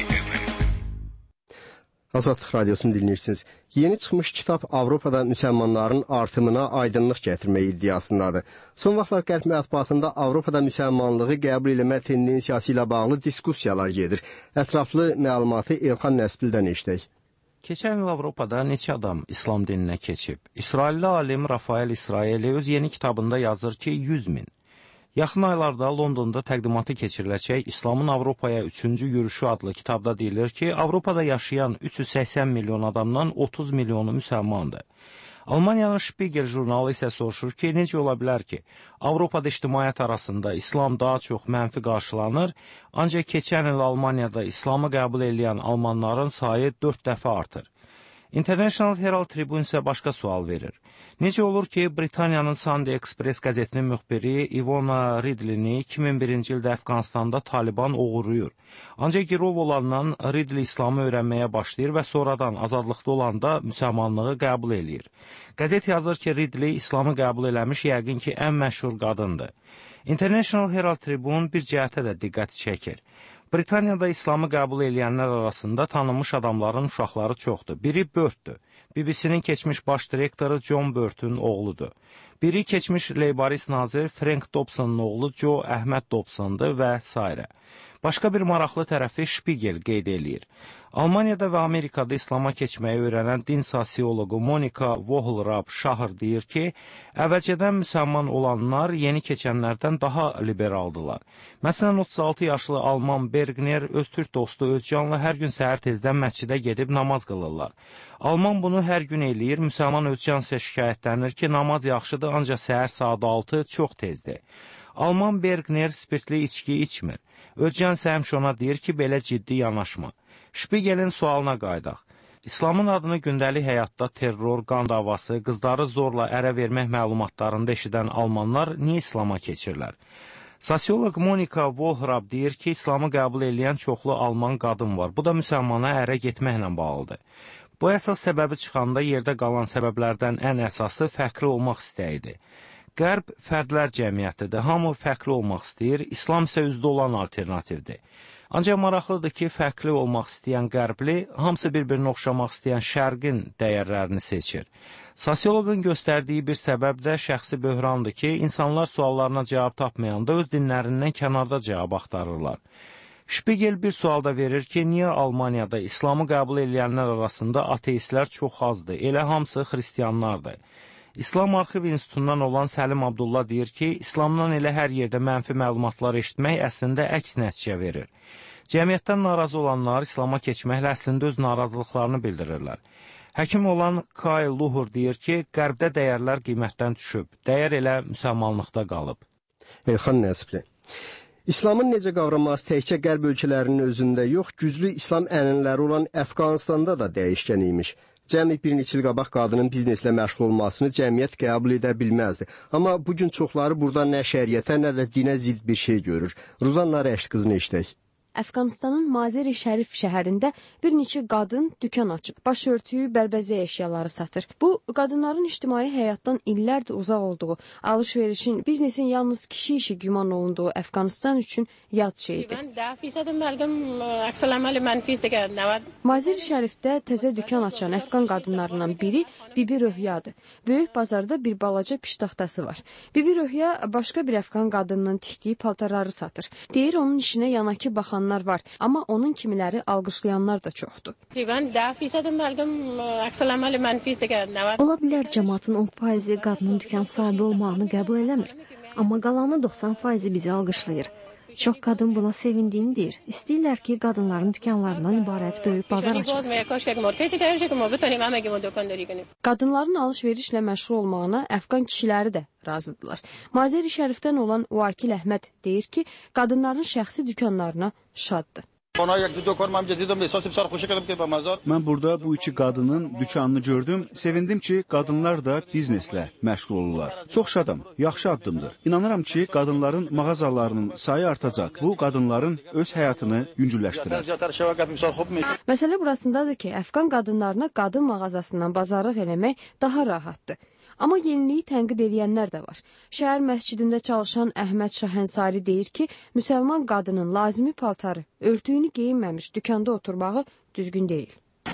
Azadlıq Radiosunu dinləyirsiniz. Yeni çıxmış kitab Avropada müsəlmanların artımına aydınlıq gətirmək iddiasındadır. Son vaxtlar qərb mətbuatında Avropada müsəlmanlığı qəbul eləmə tendensiyası ilə bağlı diskussiyalar gedir. Ətraflı məlumatı Elxan Nəsbildən eşitək. Keçən il Avropada neçə adam İslam dininə keçib? İsrailli alim Rafael İsraili öz yeni kitabında yazır ki, yüz min. Yaxın aylarda Londonda təqdimatı keçiriləcək İslamın Avropaya üçüncü yürüyüşü adlı kitabda deyilir ki, Avropada yaşayan üç yüz səksən milyon adamdan otuz milyonu müsəlmandır. Almaniyanın Spiegel jurnalı isə soruşur ki, necə ola bilər ki, Avropada ictimaiyyət arasında İslam daha çox mənfi qarşılanır, ancaq keçən il Almaniyada İslamı qəbul edən almanların sayı dörd dəfə artır. International Herald Tribune isə başqa sual verir. Necə olur ki, Britaniyanın Sunday Express qəzetinin müxbiri Ivona Ridley-ni iki min birinci ildə Əfqanistanda Taliban oğuruyur. Ancaq girov olandan Ridley İslamı öyrənməyə başlayır və sonradan azadlıqda olanda müsəlmanlığı qəbul eləyir. Qəzet yazır ki, Ridley İslamı qəbul eləmiş yəqin ki, ən məşhur qadındır. International Herald Tribune bir cəhətə də diqqət çəkir. Britaniyada İslamı qəbul eləyənlər arasında tanınmış adamların uşaqları çoxdur. Biri Börtdür. B B C-nin keçmiş baş direktoru John Börtün oğludur. Biri keçmiş leybarist nazir Frank Dobson'un oğlu Joe Əhməd Dobson'dur və s. Başqa bir maraqlı tərəfi Spiegel qeyd eləyir. Almaniyada və Amerikada İslama keçməyi öyrənən din sosiologu Monika Wohlrab-Şahır deyir ki, əvvəlcədən müsəlman olanlar yeni keçənlərdən daha liberaldılar. Məsələn, otuz altı yaşlı Alman Bergner öz türk dostu Özcanla hər gün səhər tezdən məscidə gedib namaz qılırlar. Alman bunu hər gün eləyir, müsəlman Özcan isə şikayətlənir ki, namaz yaxşıdır, ancaq səhər saat altı çox tezdir. Alman Bergner spirtli içki içmir. Özcan isə həmişə ona deyir ki, belə ciddi yanaşma. Spiegelin sualına qaydaq. İslamın adını gündəlik həyatda terror, qan davası, qızları zorla ərə vermək məlumatlarında eşidən almanlar niyə İslama keçirlər? Sosiolog Monika Wohlrab deyir ki, İslamı qəbul eləyən çoxlu alman qadın var. Bu da müsəlmana ərə getməklə bağlıdır. Bu əsas səbəbi çıxanda yerdə qalan səbəblərdən ən əsası fərqli olmaq istəyidir. Qərb fərdlər cəmiyyətidir, hamı fərqli olmaq istəyir, İslam isə üzdə olan alternativdir. Ancaq maraqlıdır ki, fərqli olmaq istəyən qərbli, hamısı bir-birinə oxşamaq istəyən şərqin dəyərlərini seçir. Sosiologun göstərdiyi bir səbəb də şəxsi böhrandır ki, insanlar suallarına cavab tapmayanda öz dinlərindən kənarda cavab axtarırlar. Spiegel bir sualda verir ki, niyə Almaniyada İslamı qəbul edənlər arasında ateistlər çox azdır, elə hamısı xristiyanlardır. İslam Arxiv İnstitutundan olan Səlim Abdullah deyir ki, İslamdan elə hər yerdə mənfi məlumatlar eşitmək əslində əks nəticə verir. Cəmiyyətdən narazı olanlar İslama keçməklə əslində öz narazılıqlarını bildirirlər. Həkim olan Kay Luhur deyir ki, qərbdə dəyərlər qiymətdən düşüb, dəyər elə müsəlmanlıqda qalıb. Elxan Nəsibli. İslamın necə qavranması təkcə qərb ölkələrinin özündə yox, güclü İslam ənənləri olan Əfqanistanda da dəyişkən imiş. Cəmi bir neçə il qabaq qadının bizneslə məşğul olmasını cəmiyyət qəbul edə bilməzdi. Amma bugün çoxları burada nə şəriətə, nə də dinə zidd bir şey görür. Ruzanna Rəşd qızını eşitək. Əfqanistanın Mazeri Şərif şəhərində bir neçə qadın dükan açıb, başörtüyü, bərbəzək əşyaları satır. Bu, qadınların ictimai həyatdan illərdir uzaq olduğu, alış-verişin, biznesin yalnız kişi işi güman olunduğu Əfqanistan üçün yad şeydir. Mazeri Şərifdə təzə dükan açan Əfqan qadınlarından biri Bibi Röhyadır. Böyük bazarda bir balaca piştaxtası var. Bibi Röhya başqa bir Əfqan qadınının tikdiyi paltarları satır. Deyir, onun işinə yanakı baxan çıxanlar var, amma onun kimiləri alqışlayanlar da çoxdur. Ola bilər cəmaatın on faizi qadının dükan sahibi olmağını qəbul eləmir, amma qalanı doxsan faizi bizi alqışlayır. Çox qadın buna sevindiyini deyir. İstəyirlər ki, qadınların dükanlarından ibarət böyük bazar açılsın. Qadınların alış-verişlə məşğul olmağına Əfqan kişiləri də razıdırlar. Mazəri Şərifdən olan Vakil Əhməd deyir ki, qadınların şəxsi dükanlarına şaddır. Mən burada bu iki qadının dükanını gördüm. Sevindim ki, qadınlar da bizneslə məşğul olurlar. Çox şadam, yaxşı addımdır. İnanıram ki, qadınların mağazalarının sayı artacaq. Bu, qadınların öz həyatını yüngülləşdirər. Məsələ burasındadır ki, Əfqan qadınlarına qadın mağazasından bazarlıq eləmək daha rahatdır. Amma yeniliyi tənqid edənlər də var. Şəhər məscidində çalışan Əhməd Şahənsari deyir ki, müsəlman qadının lazımi paltarı, örtüyünü geyinməmiş dükanda oturmağı düzgün deyil.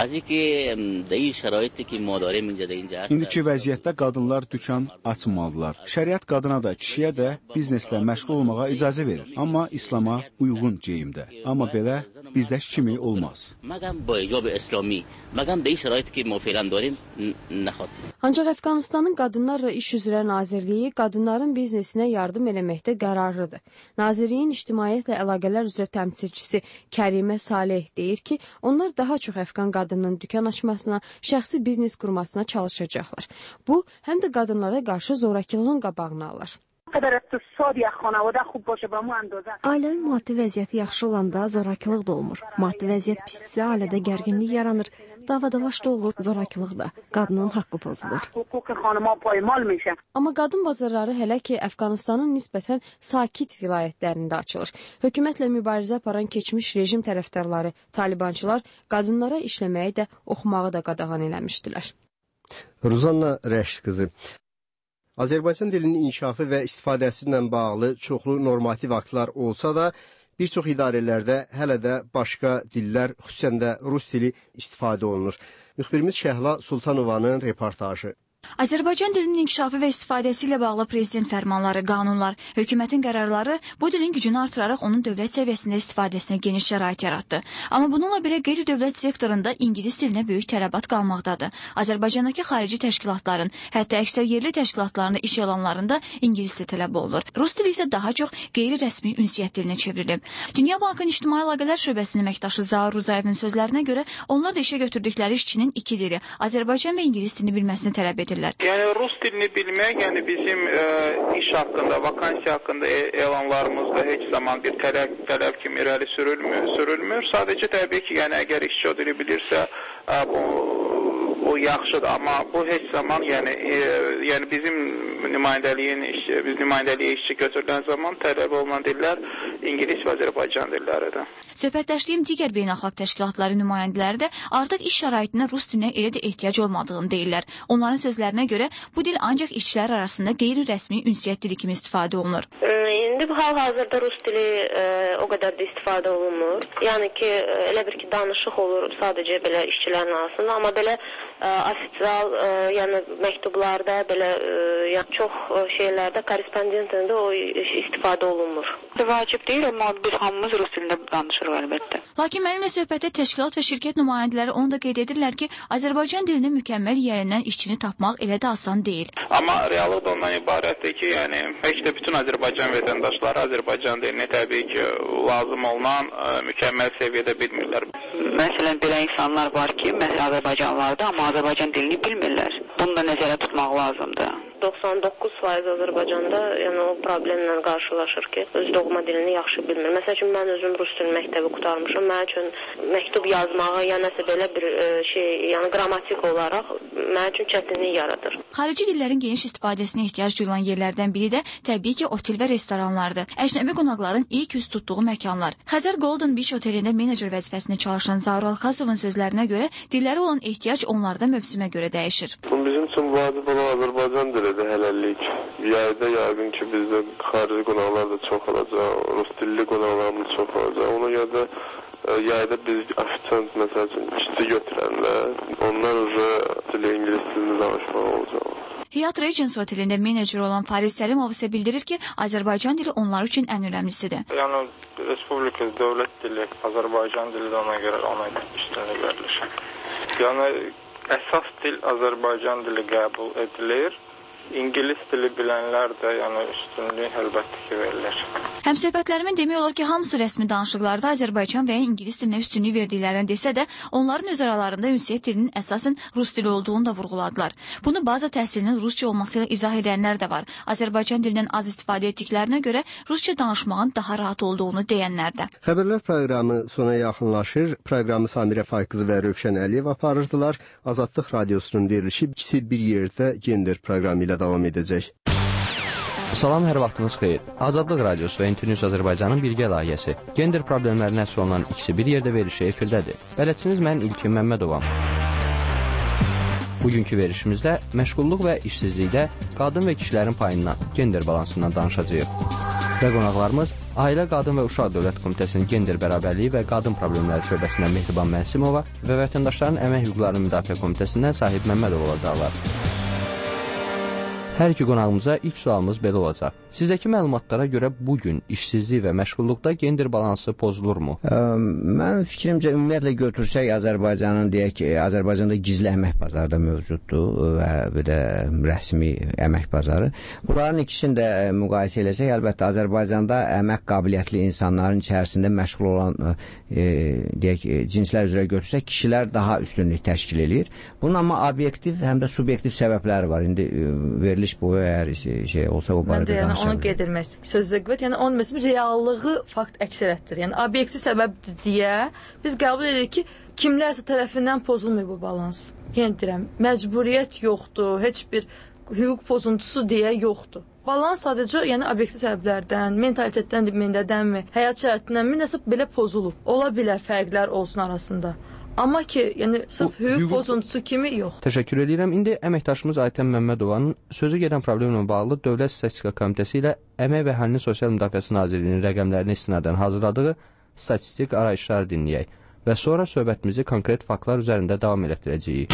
İndiki vəziyyətdə qadınlar dükan açmalıdırlar. Şəriət qadına da, kişiyə də bizneslə məşğul olmağa icazə verir. Amma İslama uyğun geyimdə. Amma belə bizdəki kimi olmaz. Ancaq Əfqanistanın Qadınlarla İş üzrə Nazirliyi qadınların biznesinə yardım eləməkdə qərarlıdır. Nazirliyin İctimaiyyətlə Əlaqələr üzrə təmsilçisi Kərimə Saleh deyir ki, onlar daha çox Əfqan qadının dükan açmasına, şəxsi biznes qurmasına çalışacaqlar. Bu, həm də qadınlara qarşı zorakılığın qabağını alır. Ailənin maddi vəziyyəti yaxşı olanda zorakılıq da olmur. Maddi vəziyyət pisdirsə, ailədə gərginlik yaranır, davadalaş da olur, zorakılıq da. Qadının haqqı pozulur. Amma qadın bazarları hələ ki, Əfqanistanın nisbətən sakit vilayətlərində açılır. Hökumətlə mübarizə aparan keçmiş rejim tərəfdarları, talibançılar qadınlara işləməyi də, oxumağı da qadağan eləmişdilər. Ruzanna Rəşid qızı. Azərbaycan dilinin inkişafı və istifadəsi ilə bağlı çoxlu normativ aktlar olsa da, bir çox idarələrdə hələ də başqa dillər, xüsusən də rus dili istifadə olunur. Müxbirimiz Şəhla Sultanovanın reportajı. Azərbaycan dilinin inkişafı və istifadəsi ilə bağlı prezident fərmanları, qanunlar, hökumətin qərarları bu dilin gücünü artıraraq onun dövlət səviyyəsində istifadəsinə geniş şərait yaratdı. Amma bununla belə qeyri-dövlət sektorunda ingilis dilinə böyük tələbat qalmaqdadır. Azərbaycandakı xarici təşkilatların, hətta əksər yerli təşkilatlarında iş elanlarında ingilis dili tələb olunur. Rus dili isə daha çox qeyri-rəsmi ünsiyyət dilinə çevrilib. Dünya Bankının İctimai Əlaqələr şöbəsinin əməkdaşı Zaur Ruzayevin sözlərinə görə onlar da işə götürdükləri işçinin iki dili, Azərbaycan və ingilis dilini bilməsini tələb edir. Yəni Rus dilini bilmək, yəni bizim e, iş haqqında, vakansiya haqqında e elanlarımızda heç zaman bir tələb, tələb kimi irəli sürülmür, sürülmür. Sadəcə təbii ki, yəni əgər işçi o dili bilirsə, e, bu, o yaxşıdır, amma bu heç zaman, yəni e, yəni bizim nümayəndəliyin işçi, biz nümayəndəliyə işçi götürülən zaman tələb olunan dillər ingilis və Azərbaycan dilləridir. Söhbətləşdiyim digər beynəlxalq təşkilatların nümayəndələri də artıq iş şəraitinə rus dilinə elə də ehtiyac olmadığını deyirlər. Onların sözlərinə görə bu dil ancaq işçilər arasında qeyri-rəsmi ünsiyyət dili kimi istifadə olunur. İndi hal-hazırda rus dili e, o qədər də istifadə olunmur. Yəni ki, elə bir ki, danışıq olur sadəcə belə işçilərin arasında, amma belə e, ofitsial, e, yəni məktublarda, belə e, yəni çox şeylərdə, korrespondentində o istifadə olunmur. Vacib deyil, amma biz hamımız rus dilində danışırıq əlbəttə. Lakin mənimlə söhbətdə təşkilat və şirkət nümayəndələri onu da qeyd edirlər ki, Azərbaycan dilini mükəmməl yiyələnən işçini tapmaq elə də asan deyil. Amma reallıq da ondan ibarətdir ki, yəni heç də bütün Azərbaycan vətəndaşları Azərbaycan dilini təbii ki, lazım olunan ə, mükəmməl səviyyədə bilmirlər. Məsələn, belə insanlar var ki, məsələn Azərbaycanlılarda, amma Azərbaycan dilini bilmirlər. Bunu da nəzərə tutmaq lazımdır. doxsan doqquz faiz Azərbaycanda yəni o problemlə qarşılaşır ki, öz doğma dilini yaxşı bilmir. Məsəl üçün mən özüm rus dili məktəbi qurtarmışam. Mənim üçün məktub yazmağı, ya nəsə belə bir e, şey, yəni qrammatik olaraq mənim üçün çətinlik yaradır. Xarici dillərin geniş istifadəsinə ehtiyac duyulan yerlərdən biri də təbii ki, otel və restoranlardır. Əcnəbi qonaqların ilk üz tutduğu məkanlar. Xəzər Golden Beach otelində menecer vəzifəsində çalışan Zaur Alxasovun sözlərinə görə dillərə olan ehtiyac onlarda mövsümə görə dəyişir. Bizim üçün vacib olan Azərbaycan dilidir hələlik. Yayda yəqin ki, bizdə xarici qonaqlar da çox olacaq, rus dilli qonaqlarımız çox olacaq. Ona görə də yayda biz ofisant məsəl üçün işçi götürənlər, onlar özü dili, ingilis dilini danışmaq olacaq. Hyatt Regency otelində menecer olan Faris Səlimov isə bildirir ki, Azərbaycan dili onlar üçün ən önəmlisidir. Yəni Respublika dövlət dili, Azərbaycan dili də ona görə ona üstünlük verilir. Yəni əsas dil Azərbaycan dili qəbul edilir. İngilis dili bilənlər də yəni üstünlük əlbəttə ki verilir. Həmsöhbətlərimin demək olar ki, hamısı rəsmi danışıqlarda Azərbaycan və ya ingilis dilinə üstünlük verdiklərini desə də, onların öz aralarında ünsiyyət dilinin əsasən rus dili olduğunu da vurğuladılar. Bunu baza təhsilinin rusça olması ilə izah edənlər də var. Azərbaycan dilindən az istifadə etdiklərinə görə rusça danışmağın daha rahat olduğunu deyənlər də. Xəbərlər proqramı sona yaxınlaşır. Proqramı Samirə Fayqızı və Rövşən Əliyev aparırdılar. Azadlıq Radiosunun verilişi ikisi bir yerdə gender proqramı ilə davam edəcək. Salam, hər vaxtınız xeyir. Azadlıq Radiosu və İnternews Azərbaycanın birgə layihəsi. Gender problemlərinə əsr olunan ikisi bir yerdə verilişi efirdədir. Bələdçiniz mən İlkin Məmmədovam. Bugünkü verilişimizdə məşğulluq və işsizlikdə qadın və kişilərin payından, gender balansından danışacağıq. Və qonaqlarımız Ailə, Qadın və Uşaq Dövlət Komitəsinin Gender Bərabərliyi və Qadın Problemləri şöbəsindən Mehriban Mənsimova və Vətəndaşların Əmək Hüquqlarının Müdafiə Komitəsindən Sahib Məmmədov olacaqlar. Hər iki qonağımıza ilk sualımız belə olacaq. Sizdəki məlumatlara görə bugün işsizlik və məşğulluqda gender balansı pozulurmu? Ə, mən fikrimcə ümumiyyətlə götürsək Azərbaycanın, deyək ki, Azərbaycanda gizli əmək bazarı da mövcuddur və bir də rəsmi əmək bazarı. Bunların ikisini də müqayisə eləsək, əlbəttə Azərbaycanda əmək qabiliyyətli insanların içərisində məşğul olan e, deyək, cinslər üzrə götürsək, kişilər daha üstünlük təşkil edir. Bunun amma obyektiv, həm də subyektiv səbəbləri var. İndi veriliş bu əgər şey olsa o barədə danışa onu qeyd etmək sözdə qüvvət, yəni onun məsələn reallığı fakt əks etdirir. Yəni obyektiv səbəbdir deyə biz qəbul edirik ki, kimlərsə tərəfindən pozulmuyor bu balans. Yəni deyirəm, məcburiyyət yoxdur, heç bir hüquq pozuntusu deyə yoxdur. Balans sadəcə yəni obyektiv səbəblərdən, mentalitetdən, mindədənmi, həyat şəraitindənmi nəsə belə pozulub. Ola bilər fərqlər olsun arasında. Amma ki, yəni sırf hüquq pozuntusu kimi yox. Təşəkkür edirəm. İndi əməkdaşımız Aytən Məmmədovanın sözü gedən problemlə bağlı Dövlət Statistika Komitəsi ilə Əmək və Əhalinin Sosial Müdafiəsi Nazirliyinin rəqəmlərinə istinadən hazırladığı statistik arayışları dinləyək və sonra söhbətimizi konkret faktlar üzərində davam elətdirəcəyik.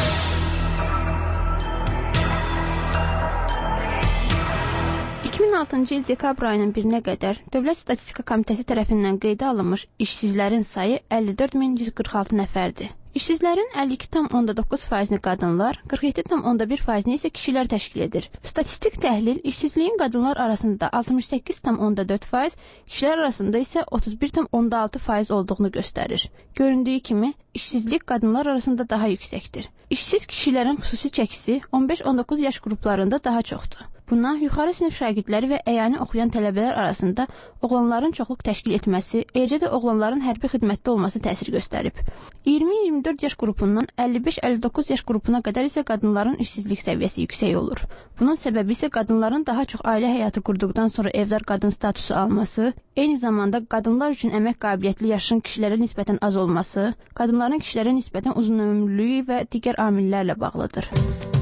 iki min altıncı il dekabr ayının birinə qədər Dövlət Statistika Komitəsi tərəfindən qeydə alınmış işsizlərin sayı əlli dörd min yüz qırx altı nəfərdir. İşsizlərin əlli iki tam onda doqquz faizini qadınlar, qırx yeddi tam onda bir faizini isə kişilər təşkil edir. Statistik təhlil işsizliyin qadınlar arasında altmış səkkiz tam onda dörd faiz, kişilər arasında isə otuz bir tam onda altı faiz olduğunu göstərir. Göründüyü kimi, işsizlik qadınlar arasında daha yüksəkdir. İşsiz kişilərin xüsusi çəkisi on beş on doqquz yaş qruplarında daha çoxdur. Buna yuxarı sinif şagirdləri və əyani oxuyan tələbələr arasında oğlanların çoxluq təşkil etməsi, eləcə də oğlanların hərbi xidmətdə olması təsir göstərib. iyirmi iyirmi dörd yaş qrupundan əlli beş əlli doqquz yaş qrupuna qədər isə qadınların işsizlik səviyyəsi yüksək olur. Bunun səbəbi isə qadınların daha çox ailə həyatı qurduqdan sonra evdar qadın statusu alması, eyni zamanda qadınlar üçün əmək qabiliyyətli yaşın kişilərə nisbətən az olması, qadınların kişilərə nisbətən uzunömürlüyü və digər amillərlə bağlıdır.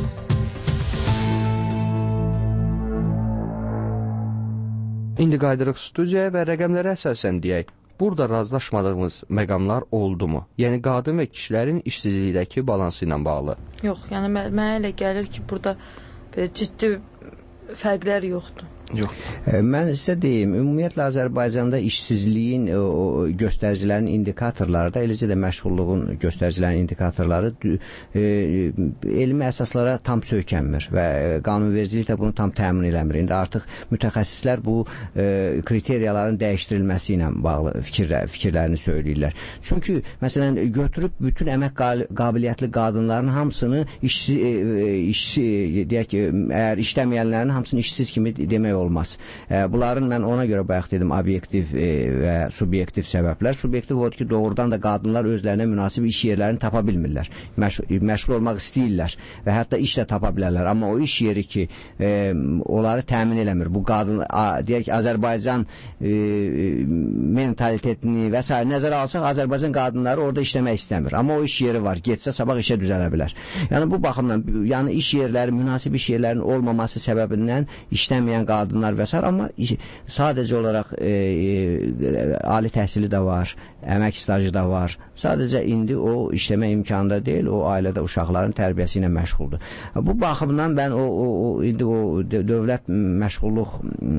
İndi qaydırıq studiyaya və rəqəmlərə əsasən deyək, burada razılaşmadığımız məqamlar oldu mu? Yəni qadın və kişilərin işsizlikdəki balansı ilə bağlı. Yox, yəni mənə elə gəlir ki, burada ciddi fərqlər yoxdur. Yox. Mən sizə deyim, ümumiyyətlə Azərbaycanda işsizliyin o, o, göstəricilərin indikatorları da, eləcə də məşğulluğun göstəricilərin indikatorları e, elmi əsaslara tam söykənmir və qanunvericilik də bunu tam təmin eləmir. İndi artıq mütəxəssislər bu e, kriteriyaların dəyişdirilməsi ilə bağlı fikirlər, fikirlərini söyləyirlər. Çünki, məsələn, götürüb bütün əmək qabiliyyətli qadınların hamısını işsiz, e, işsiz deyək ki, əgər işləməyənlərin hamısını işsiz kimi demək olmaz. E, bunların mən ona görə bayaq dedim obyektiv e, və subyektiv səbəblər. Subyektiv odur ki, doğrudan da qadınlar özlərinə münasib iş yerlərini tapa bilmirlər. Məş məşğul olmaq istəyirlər və hətta iş də tapa bilərlər. Amma o iş yeri ki, e, onları təmin eləmir. Bu qadın, a, deyək ki, Azərbaycan e, mentalitetini və s. nəzərə alsaq, Azərbaycan qadınları orada işləmək istəmir. Amma o iş yeri var. Getsə sabah işə düzələ bilər. Yəni bu baxımdan, yəni iş yerləri, münasib iş yerlərinin olmaması səbəbindən işləməyən qadınlar qadınlar və s. Amma sadəcə olaraq e, e, ali təhsili də var, əmək stajı da var. Sadəcə indi o işləmə imkanında deyil, o ailədə uşaqların tərbiyəsi ilə məşğuldur. Bu baxımdan mən o, o, o indi o dövlət məşğulluq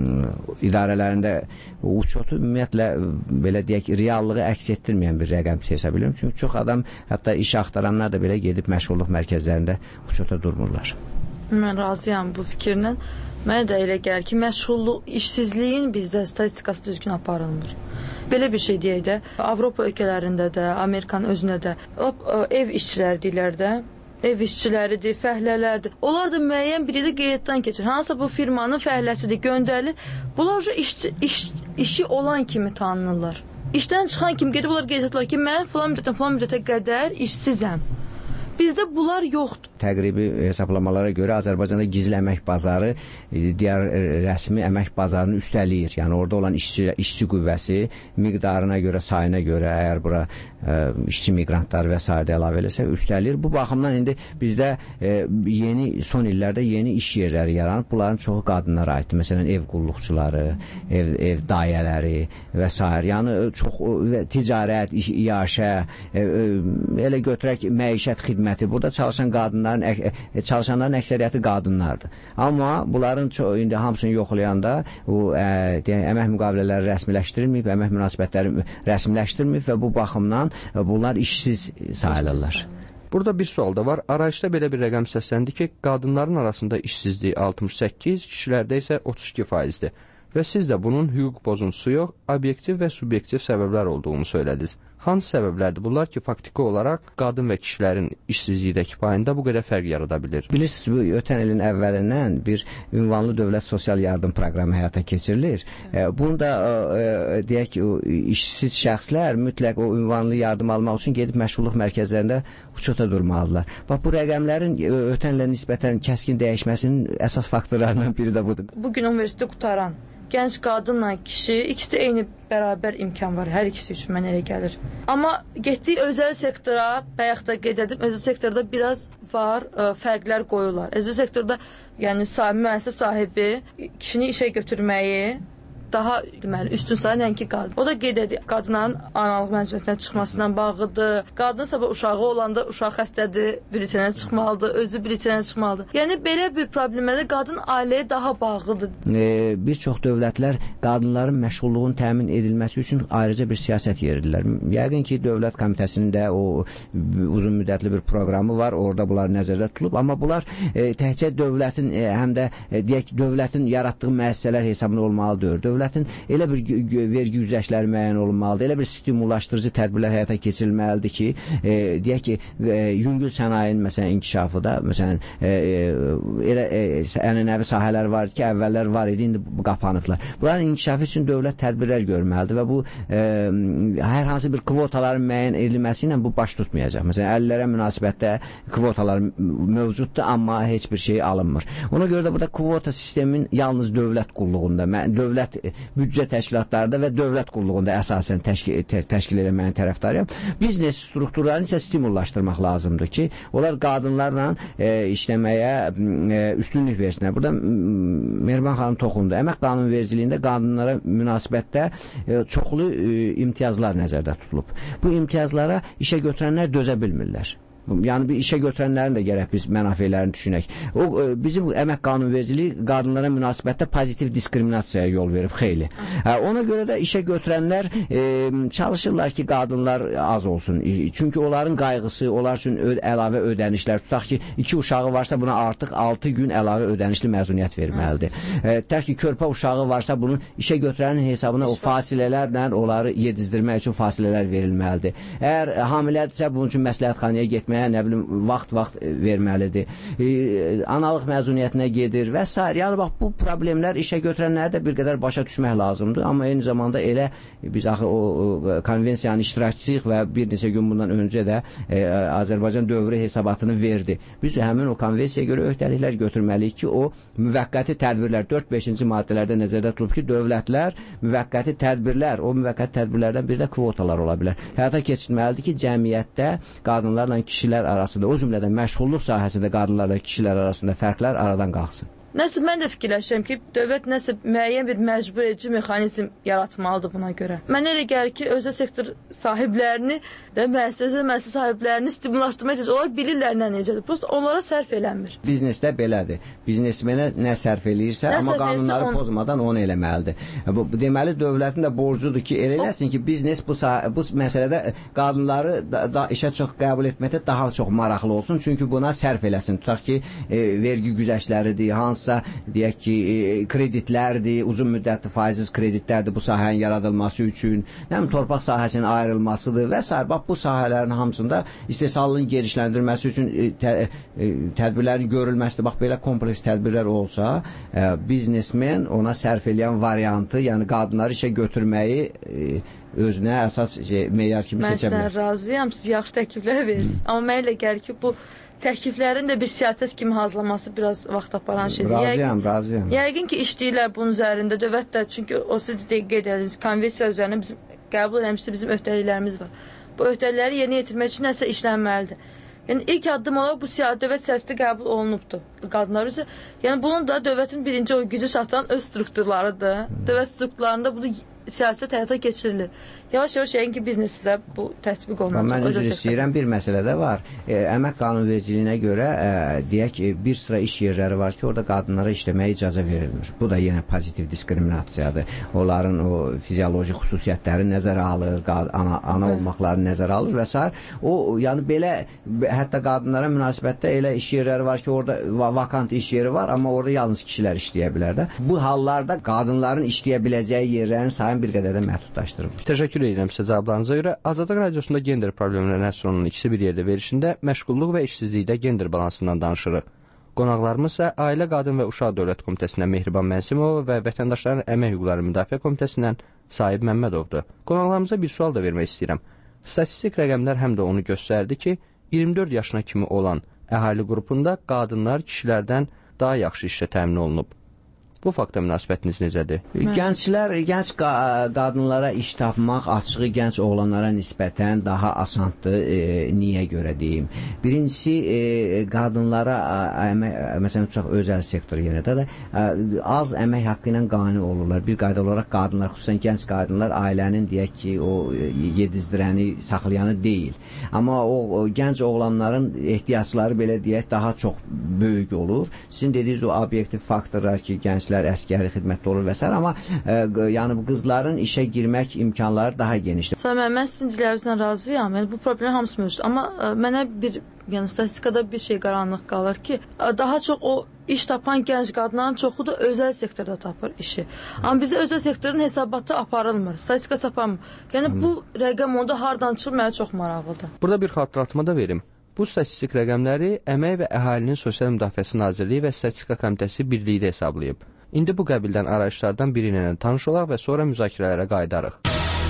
idarələrində uçotu ümumiyyətlə belə deyək, reallığı əks etdirməyən bir rəqəm hesab edirəm. Çünki çox adam, hətta iş axtaranlar da belə gedib məşğulluq mərkəzlərində uçota durmurlar. Mən razıyam bu fikirlə. Mənə də elə gəlir ki, məşğulluq, işsizliyin bizdə statistikası düzgün aparılmır. Belə bir şey deyək də, Avropa ölkələrində də, Amerikanın özündə də ev işçiləri deyirlər də, ev işçiləridir, fəhlələrdir. Onlar da müəyyən bir ilə qeyddən keçir. Hansısa bu firmanın fəhləsidir, göndərilir. Bunlar işçi, iş, işi olan kimi tanınırlar. İşdən çıxan kimi gedib onlar qeyd edirlər ki, mən filan müddətdən filan müddətə qədər işsizəm. Bizdə bunlar yoxdur. Təqribi hesablamalara görə Azərbaycanda gizli əmək bazarı digər rəsmi əmək bazarını üstələyir. Yəni orada olan işçi, işçi qüvvəsi miqdarına görə, sayına görə, əgər bura ə, işçi miqrantlar və s. əlavə eləsə üstələyir. Bu baxımdan indi bizdə ə, yeni son illərdə yeni iş yerləri yaranıb. Bunların çoxu qadınlara aiddir. Məsələn, ev qulluqçuları, ev, ev dayələri və s. Yəni çox ticarət, iş, iaşə, ə, ə, elə götürək məişət xidməti. Burada çalışan qadınların, çalışanların əksəriyyəti qadınlardır. Amma bunların çox, indi hamısını yoxlayanda o, ə, deyək, əmək müqavilələri rəsmiləşdirilməyib, əmək münasibətləri rəsmiləşdirilməyib və bu baxımdan bunlar işsiz sayılırlar. Burada bir sual da var. Arayışda belə bir rəqəm səsləndi ki, qadınların arasında işsizlik altmış səkkiz, kişilərdə isə otuz iki faizdir. Və siz də bunun hüquq pozuntusu yox, obyektiv və subyektiv səbəblər olduğunu söylədiniz. Hansı səbəblərdir bunlar ki, faktiki olaraq qadın və kişilərin işsizlikdəki payında bu qədər fərq yarada bilir? Bilirsiniz, bu ötən ilin əvvəlindən bir ünvanlı dövlət sosial yardım proqramı həyata keçirilir. Bunda e, deyək ki, işsiz şəxslər mütləq o ünvanlı yardım almaq üçün gedib məşğulluq mərkəzlərində uçota durmalıdırlar. Bax, bu rəqəmlərin ötən ilə nisbətən kəskin dəyişməsinin əsas faktorlarından biri də budur. Bugün universiteti qutaran gənc qadınla kişi, ikisi də eyni bərabər imkan var, hər ikisi üçün mən elə gəlir. Amma getdiyi özəl sektora, bayaq da qeyd edim, özəl sektorda biraz var, ə, fərqlər qoyurlar. Özəl sektorda, yəni müəssisə sahibi kişini işə götürməyi daha deməli üstün sayılır, yəni ki, qadın. O da qeyd edir, qadının analıq məcburiyyətinə çıxmasından bağlıdır. Qadın sabah uşağı olanda uşaq xəstədir, bültenə çıxmalıdır, özü bültenə çıxmalıdır. Yəni belə bir problemdə qadın ailəyə daha bağlıdır. E, bir çox dövlətlər qadınların məşğulluğun təmin edilməsi üçün ayrıca bir siyasət yeridirlər. Yəqin ki, Dövlət Komitəsinin də o uzun müddətli bir proqramı var, orada bunlar nəzərdə tutulub, amma bunlar e, təkcə dövlətin e, həm də e, deyək dövlətin yaratdığı müəssisələr hesabına olmalıdır. Dövlətin elə bir vergi güzəştləri müəyyən olunmalıdır, elə bir stimullaşdırıcı tədbirlər həyata keçirilməlidir ki, e, deyək ki, e, yüngül sənayenin məsələn inkişafı da, məsələn, e, elə e, ənənəvi sahələr var ki, əvvəllər var idi, indi qapanıblar. Bunların inkişafı üçün dövlət tədbirlər görməlidir və bu e, hər hansı bir kvotaların müəyyən edilməsi ilə bu baş tutmayacaq. Məsələn, əllərə münasibətdə kvotalar mövcuddur, amma heç bir şey alınmır. Ona görə də burada kvota sistemin yalnız dövlət qulluğunda, dövlət büdcə təşkilatlarında və dövlət qulluğunda əsasən təşkil, tə, təşkil eləməyin tərəfdarıyam. Biznes strukturlarını isə stimullaşdırmaq lazımdır ki, onlar qadınlarla e, işləməyə e, üstünlük versinlər. Burada Mehriban xanım toxundu. Əmək qanunvericiliyində qadınlara münasibətdə e, çoxlu e, imtiyazlar nəzərdə tutulub. Bu imtiyazlara işə götürənlər dözə bilmirlər. Yəni bir işə götürənlərin də gərək biz mənafelerini düşünək. O bizim əmək qanunvericiliyi qadınlara münasibətdə pozitiv diskriminasiyaya yol verib xeyli. Hə, ona görə də işə götürənlər e, çalışırlar ki, qadınlar az olsun. Çünki onların qayğısı, onlar üçün ö əlavə ödənişlər, tutaq ki, iki uşağı varsa buna artıq altı gün əlavə ödənişli məzuniyyət verməlidir. E, tək ki, körpə uşağı varsa bunun işə götürənin hesabına o fasilələrlə onları yedizdirmək üçün fasilələr verilməlidir. Əgər hamilədirsə bunun üçün məsləhətxanaya getməyə nə bilim, vaxt-vaxt verməlidir. E, analıq məzuniyyətinə gedir və s. Yəni, bax, bu problemlər işə götürənləri də bir qədər başa düşmək lazımdır. Amma eyni zamanda elə biz axı o, o konvensiyanın iştirakçısıyıq və bir neçə gün bundan öncə də e, Azərbaycan dövrü hesabatını verdi. Biz həmin o konvensiyaya görə öhdəliklər götürməliyik ki, o müvəqqəti tədbirlər, dörd beşinci maddələrdə nəzərdə tutulub ki, dövlətlər müvəqqəti tədbirlər, o müvəqqəti tədbirlərdən bir də kvotalar ola bilər. Həyata keçirilməlidir ki, cəmiyyətdə qadınlarla kişilər arasında, o cümlədən məşğulluq sahəsində qadınlarla kişilər arasında fərqlər aradan qalxsın. Nəsə mən də fikirləşirəm ki, dövlət nəsə müəyyən bir məcbur edici mexanizm yaratmalıdır buna görə. Mənə elə gəlir ki, özəl sektor sahiblərini və müəssisə özəl müəssisə sahiblərini stimullaşdırmaq üçün onlar bilirlər nə necədir. Prosta onlara sərf eləmir. Biznesdə belədir. Biznesmenə nə sərf eləyirsə, nə amma qanunları on... pozmadan onu eləməlidir. Bu, deməli dövlətin də borcudur ki, elə eləsin ki, biznes bu bu məsələdə qadınları da, da işə çox qəbul etməkdə daha çox maraqlı olsun. Çünki buna sərf eləsin. Tutaq ki, e, vergi güzəştləridir, hansısa deyək ki, e, kreditlərdir, uzun müddətli faizsiz kreditlərdir bu sahənin yaradılması üçün, nə torpaq sahəsinin ayrılmasıdır və s. Bax, bu sahələrin hamısında istehsalın genişləndirilməsi üçün e, tə, e, tədbirlərin görülməsidir. Bax, belə kompleks tədbirlər olsa, e, biznesmen ona sərf eləyən variantı, yəni qadınları işə götürməyi e, özünə əsas şey, meyar kimi mən seçə bilər. Mən razıyam, siz yaxşı təkliflər verirsiniz. Amma mənə elə gəlir ki, bu təkliflərin də bir siyasət kimi hazırlaması biraz vaxt aparan şeydir. Razıyam, razıyam. Yəqin ki, işləyirlər bunun üzərində dövlət də, çünki o siz də qeyd ediniz, konvensiya üzərində bizim qəbul eləmişsə bizim öhdəliklərimiz var. Bu öhdəlikləri yerinə yetirmək üçün nəsə işlənməlidir. Yəni ilk addım olaraq bu siyasət dövlət siyasəti qəbul olunubdur qadınlar üzrə. Yəni bunun da dövlətin birinci o gücü çatan öz strukturlarıdır. Dövlət strukturlarında bunu siyasət həyata keçirilir. Yavaş-yavaş yəqin ki, biznesi də bu tətbiq olunacaq. Mən üzr istəyirəm, bir məsələ də var. E, əmək qanunvericiliyinə görə e, deyək ki, bir sıra iş yerləri var ki, orada qadınlara işləməyə icazə verilmir. Bu da yenə pozitiv diskriminasiyadır. Onların o fizioloji xüsusiyyətləri nəzərə alır, ana, ana olmaqları nəzərə alır və s. O, yəni belə, hətta qadınlara münasibətdə elə iş yerləri var ki, orada vakant iş yeri var, amma orada yalnız kişilər işləyə bilər də. Bu hallarda qadınların işləyə biləcəyi yerlərin sayını bir qədər də məhdudlaşdırılır. Təşəkkür edirəm sizə cavablarınıza görə. Azadlıq radiosunda gender problemləri nəsrinin ikisi bir yerdə verişində məşğulluq və işsizlikdə gender balansından danışırıq. Qonaqlarımız isə Ailə, Qadın və Uşaq Dövlət Komitəsindən Mehriban Mənsimov və Vətəndaşların Əmək Hüquqları Müdafiə Komitəsindən Sahib Məmmədovdur. Qonaqlarımıza bir sual da vermək istəyirəm. Statistik rəqəmlər həm də onu göstərdi ki, iyirmi dörd yaşına kimi olan əhali qrupunda qadınlar kişilərdən daha yaxşı işlə təmin olunub. Bu fakta münasibətiniz necədir? Gənclər, gənc qa qadınlara iş tapmaq açığı gənc oğlanlara nisbətən daha asandır. E, niyə görə deyim? Birincisi, e, qadınlara əmək, məsələn, çox özəl sektor yenə də, də az əmək haqqı ilə qane olurlar. Bir qayda olaraq qadınlar, xüsusən gənc qadınlar ailənin deyək ki, o yedizdirəni, saxlayanı deyil. Amma o, o gənc oğlanların ehtiyacları belə deyək daha çox böyük olur. Sizin dediyiniz o obyektiv faktorlar ki, gənc əskəri xidmətdə olur və s. Amma e, yəni bu qızların işə girmək imkanları daha genişdir. Sonra mən, mən sizin dilərinizdən razıyam. Yəni bu problem hamısı mövcud. Amma ə, mənə bir, yəni statistikada bir şey qaranlıq qalır ki, ə, daha çox o iş tapan gənc qadınların çoxu da özəl sektorda tapır işi. Amma bizdə özəl sektorun hesabatı aparılmır, statistika aparılmır. Yəni hmm. bu rəqəm onda hardan çıxır mənə çox maraqlıdır. Burada bir xatırlatma da verim. Bu statistik rəqəmləri Əmək və Əhalinin Sosial Müdafiəsi Nazirliyi və Statistika Komitəsi birlikdə hesablayıb. İndi bu qəbildən arayışlardan biri ilə tanış olaq və sonra müzakirələrə qayıdarıq.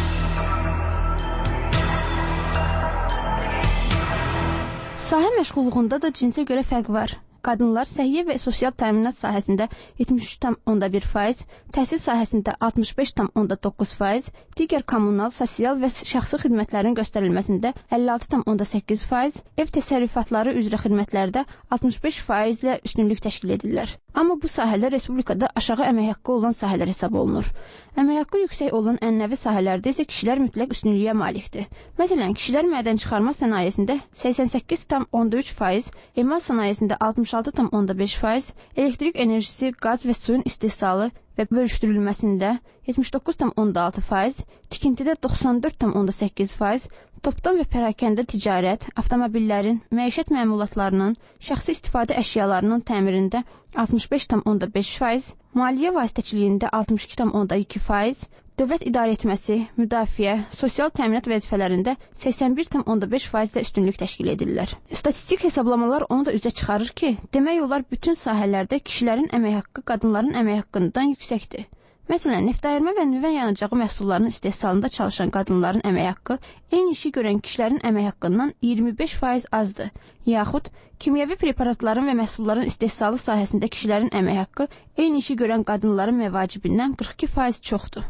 Sahə məşğulluğunda da cinsə görə fərq var. Qadınlar səhiyyə və sosial təminat sahəsində yetmiş üç tam onda bir faiz, təhsil sahəsində altmış beş tam onda doqquz faiz, digər kommunal, sosial və şəxsi xidmətlərin göstərilməsində əlli altı tam onda səkkiz faiz, ev təsərrüfatları üzrə xidmətlərdə altmış beş faizlə üstünlük təşkil edirlər. Amma bu sahələr respublikada aşağı əmək haqqı olan sahələr hesab olunur. Əmək haqqı yüksək olan ənənəvi sahələrdə isə kişilər mütləq üstünlüyə malikdir. Məsələn, kişilər mədən çıxarma sənayesində səksən səkkiz tam onda üç faiz, emal sənayesində altmış altı tam onda beş faiz, elektrik enerjisi, qaz və suyun istehsalı və bölüşdürülməsində yetmiş doqquz tam onda altı faiz, tikintidə doxsan dörd tam onda səkkiz faiz, topdan və pərakəndə ticarət, avtomobillərin, məişət məmulatlarının, şəxsi istifadə əşyalarının təmirində altmış beş tam onda beş faiz, maliyyə vasitəçiliyində altmış iki tam onda iki faiz, dövlət idarəetməsi, müdafiə, sosial təminat vəzifələrində səksən bir tam onda beş faizlə üstünlük təşkil edirlər. Statistik hesablamalar onu da üzə çıxarır ki, demək olar bütün sahələrdə kişilərin əmək haqqı qadınların əmək haqqından yüksəkdir. Məsələn, neftayırma və nüvə yanacağı məhsullarının istehsalında çalışan qadınların əmək haqqı eyni işi görən kişilərin əmək haqqından iyirmi beş faiz azdır. Yaxud kimyəvi preparatların və məhsulların istehsalı sahəsində kişilərin əmək haqqı eyni işi görən qadınların məvacibindən qırx iki faiz çoxdur.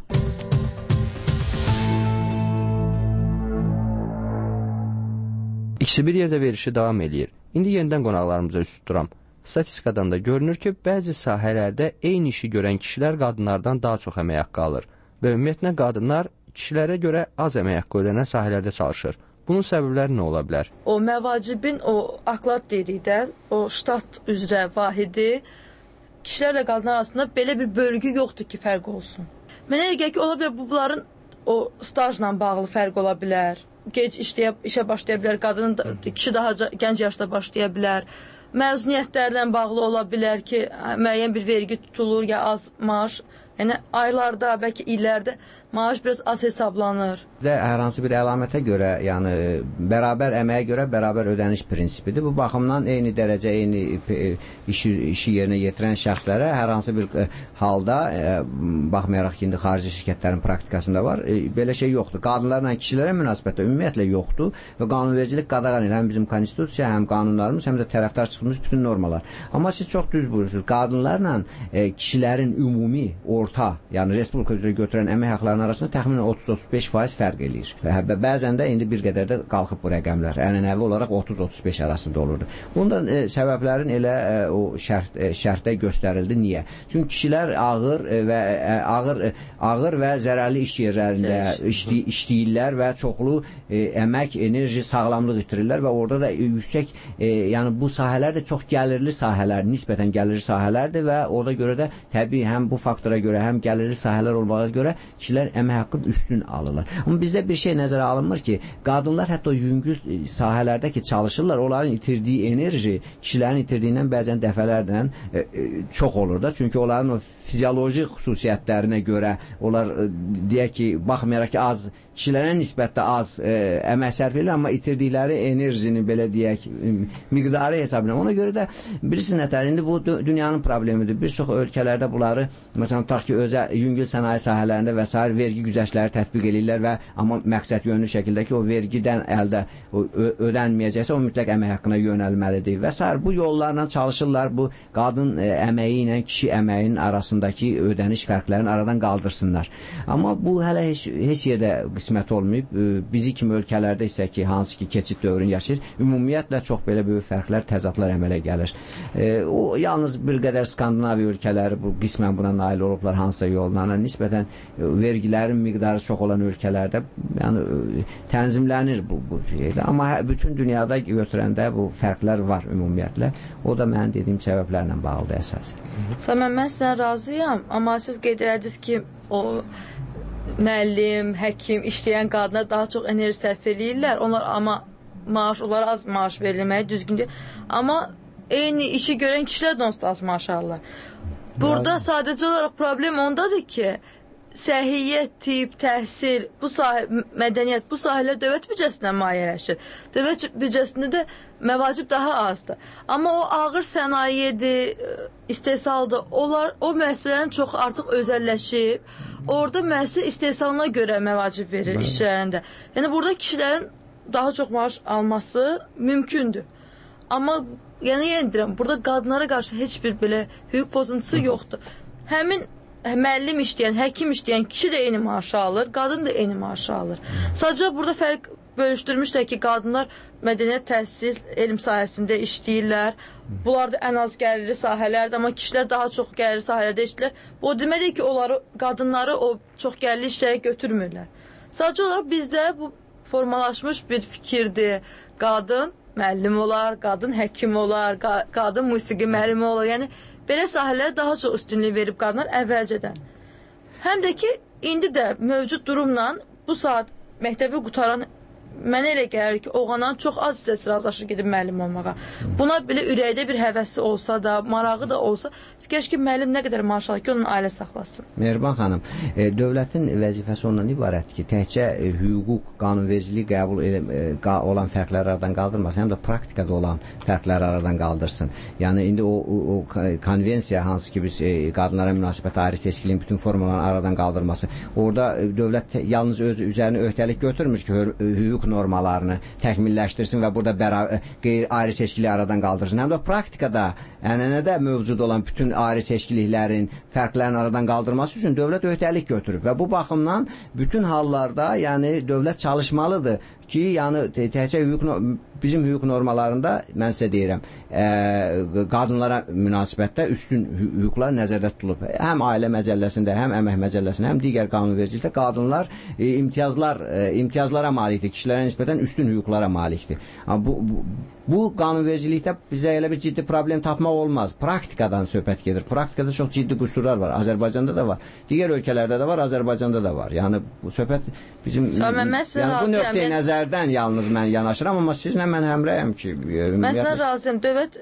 İkisi bir yerdə verişi davam eləyir. İndi yenidən qonaqlarımıza üst tuturam. Statistikadan da görünür ki, bəzi sahələrdə eyni işi görən kişilər qadınlardan daha çox əmək haqqı alır və ümumiyyətlə qadınlar kişilərə görə az əmək haqqı ödənən sahələrdə çalışır. Bunun səbəbləri nə ola bilər? O məvacibin o aklad deyirik də, o ştat üzrə vahidi kişilərlə qadınlar arasında belə bir bölgü yoxdur ki, fərq olsun. Mənə elə gəlir ki, ola bilər bunların o stajla bağlı fərq ola bilər. Gec işləyə, işə başlaya bilər, qadının da, kişi daha gənc yaşda başlaya bilər. Məzuniyyətlərlə bağlı ola bilər ki, müəyyən bir vergi tutulur ya az maaş. Yəni aylarda, bəlkə illərdə maaş biraz az hesablanır. Hər hansı bir əlamətə görə, yəni bərabər əməyə görə bərabər ödəniş prinsipidir. Bu baxımdan eyni dərəcə, eyni işi, işi yerinə yetirən şəxslərə hər hansı bir halda, baxmayaraq ki, indi xarici şirkətlərin praktikasında var, belə şey yoxdur. Qadınlarla kişilərə münasibətdə ümumiyyətlə yoxdur və qanunvericilik qadağan edir. Həm bizim konstitusiya, həm qanunlarımız, həm də tərəfdar çıxmış bütün normalar. Amma siz çox düz buyurursunuz. Qadınlarla kişilərin ümumi, orta, yəni respublika üzrə götürən əmək haqlarının arasında təxminən otuz otuz beş faiz fərq eləyir. Və bəzən də indi bir qədər də qalxıb bu rəqəmlər. Ənənəvi olaraq otuz otuz beş arasında olurdu. Bundan e, səbəblərin elə e, o şərt, e, şərtdə göstərildi. Niyə? Çünki kişilər ağır e, və e, ağır e, ağır və zərərli iş yerlərində işli, işləyirlər və çoxlu e, əmək, enerji, sağlamlıq itirirlər və orada da yüksək, e, yəni bu sahələr də çox gəlirli sahələr, nisbətən gəlirli sahələrdir və orada görə də təbii həm bu faktora görə, həm gəlirli sahələr olmağa görə kişilər əmək haqqı üstün alırlar. Amma bizdə bir şey nəzərə alınmır ki, qadınlar hətta yüngül sahələrdə ki çalışırlar, onların itirdiyi enerji kişilərin itirdiyindən bəzən dəfələrlə e, e, çox olur da. Çünki onların o fizioloji xüsusiyyətlərinə görə onlar e, deyək ki, baxmayaraq ki, az kişilərə nisbətdə az e, əmək sərf edir, amma itirdikləri enerjinin belə deyək miqdarı hesabına. Ona görə də bilirsiniz nətər, indi bu dünyanın problemidir. Bir çox ölkələrdə bunları, məsələn, tutaq ki, özə yüngül sənaye sahələrində və sair vergi güzəştləri tətbiq edirlər və amma məqsəd yönlü şəkildə ki, o vergidən əldə o, ödənməyəcəksə, o mütləq əmək haqqına yönəlməlidir və sair. Bu yollarla çalışırlar, bu qadın e, əməyi ilə kişi əməyinin arasındakı ödəniş fərqlərini aradan qaldırsınlar. Amma bu hələ heç, heç yerdə qismət olmayıb. Bizi kimi ölkələrdə isə ki, hansı ki, keçid dövrünü yaşayır, ümumiyyətlə çox belə böyük fərqlər, təzadlar əmələ gəlir. E, o, yalnız bir qədər Skandinaviya ölkələri bu, qismən buna nail olublar hansısa yolla. Nisbətən vergilərin miqdarı çox olan ölkələrdə yəni, tənzimlənir bu, bu şeylə. Amma bütün dünyada götürəndə bu fərqlər var ümumiyyətlə. O da mənim dediyim səbəblərlə bağlıdır əsasən. Səmən, mən sizdən razıyam, amma siz qeyd edədiniz ki, o müəllim, həkim, işləyən qadına daha çox enerji sərf eləyirlər. Onlar amma maaş, onlara az maaş verilməyi düzgün deyil. Amma eyni işi görən kişilər də onsuz da az maaş alırlar. Burada yani, sadəcə olaraq problem ondadır ki, səhiyyət, tip, təhsil, bu sahə, mədəniyyət, bu sahələr dövlət büdcəsindən maliyyələşir. Dövlət büdcəsində də məvacib daha azdır. Amma o ağır sənayedir, istehsaldır. Onlar, o müəssisələrin çox artıq özəlləşib. Orada müəssisə istehsalına görə məvacib verir işlərində. Yəni burada kişilərin daha çox maaş alması mümkündür. Amma yəni yenə deyirəm, burada qadınlara qarşı heç bir belə hüquq pozuntusu yoxdur. Həmin müəllim işləyən, həkim işləyən kişi də eyni maaşı alır, qadın da eyni maaşı alır. Sadəcə burada fərq bölüşdürmüşlər ki, qadınlar mədəniyyət, təhsil, elm sahəsində işləyirlər. Bunlar da ən az gəlirli sahələrdir, amma kişilər daha çox gəlirli sahələrdə işləyirlər. Bu deməkdir ki, onları, qadınları o çox gəlirli işlərə götürmürlər. Sadəcə olaraq bizdə bu formalaşmış bir fikirdir. Qadın müəllim olar, qadın həkim olar, qa qadın musiqi müəllimi olar. Yəni belə sahələrə daha çox üstünlük verib qadınlar əvvəlcədən. Həm də ki, indi də mövcud durumla bu saat məktəbi qutaran mənə elə gəlir ki, oğlandan çox az hissəsi razılaşır gedib müəllim olmağa. Buna belə ürəkdə bir həvəsi olsa da, marağı da olsa, fikir ki, müəllim nə qədər maaş alır ki, onun ailə saxlasın. Mehriban xanım, e, dövlətin vəzifəsi ondan ibarətdir ki, təkcə e, hüquq, qanunvericiliyi qəbul e, qa, olan fərqləri aradan qaldırmasın, həm də praktikada olan fərqləri aradan qaldırsın. Yəni, indi o, o, o konvensiya, hansı ki, biz e, qadınlara münasibət ayrı seçkiliyin bütün formalarını aradan qaldırması, orada e, dövlət yalnız öz üzərinə öhdəlik götürmür ki, hüquq normalarını təkmilləşdirsin və burada qeyri-ayrı seçkiliyi aradan qaldırsın. Həm də praktikada, ənənədə mövcud olan bütün ayrı seçkiliklərin, fərqlərin aradan qaldırması üçün dövlət öhdəlik götürür və bu baxımdan bütün hallarda, yəni dövlət çalışmalıdır ki, yəni təkcə hüquq bizim hüquq normalarında mən sizə deyirəm, ə, qadınlara münasibətdə üstün hüquqlar nəzərdə tutulub. Həm ailə məcəlləsində, həm əmək məcəlləsində, həm digər qanunvericilikdə qadınlar e, imtiyazlar e, imtiyazlara malikdir, kişilərə nisbətən üstün hüquqlara malikdir. Amma bu, bu Bu qanunvericilikdə bizə elə bir ciddi problem tapmaq olmaz. Praktikadan söhbət gedir. Praktikada çox ciddi qüsurlar var. Azərbaycanda da var. Digər ölkələrdə də var, Azərbaycanda da var. Yəni bu söhbət bizim mən yəni bu nöqteyi mən... nəzərdən yalnız mən yanaşıram, amma sizlə mən həmrəyəm ki, mən sizə razıyam. Dövlət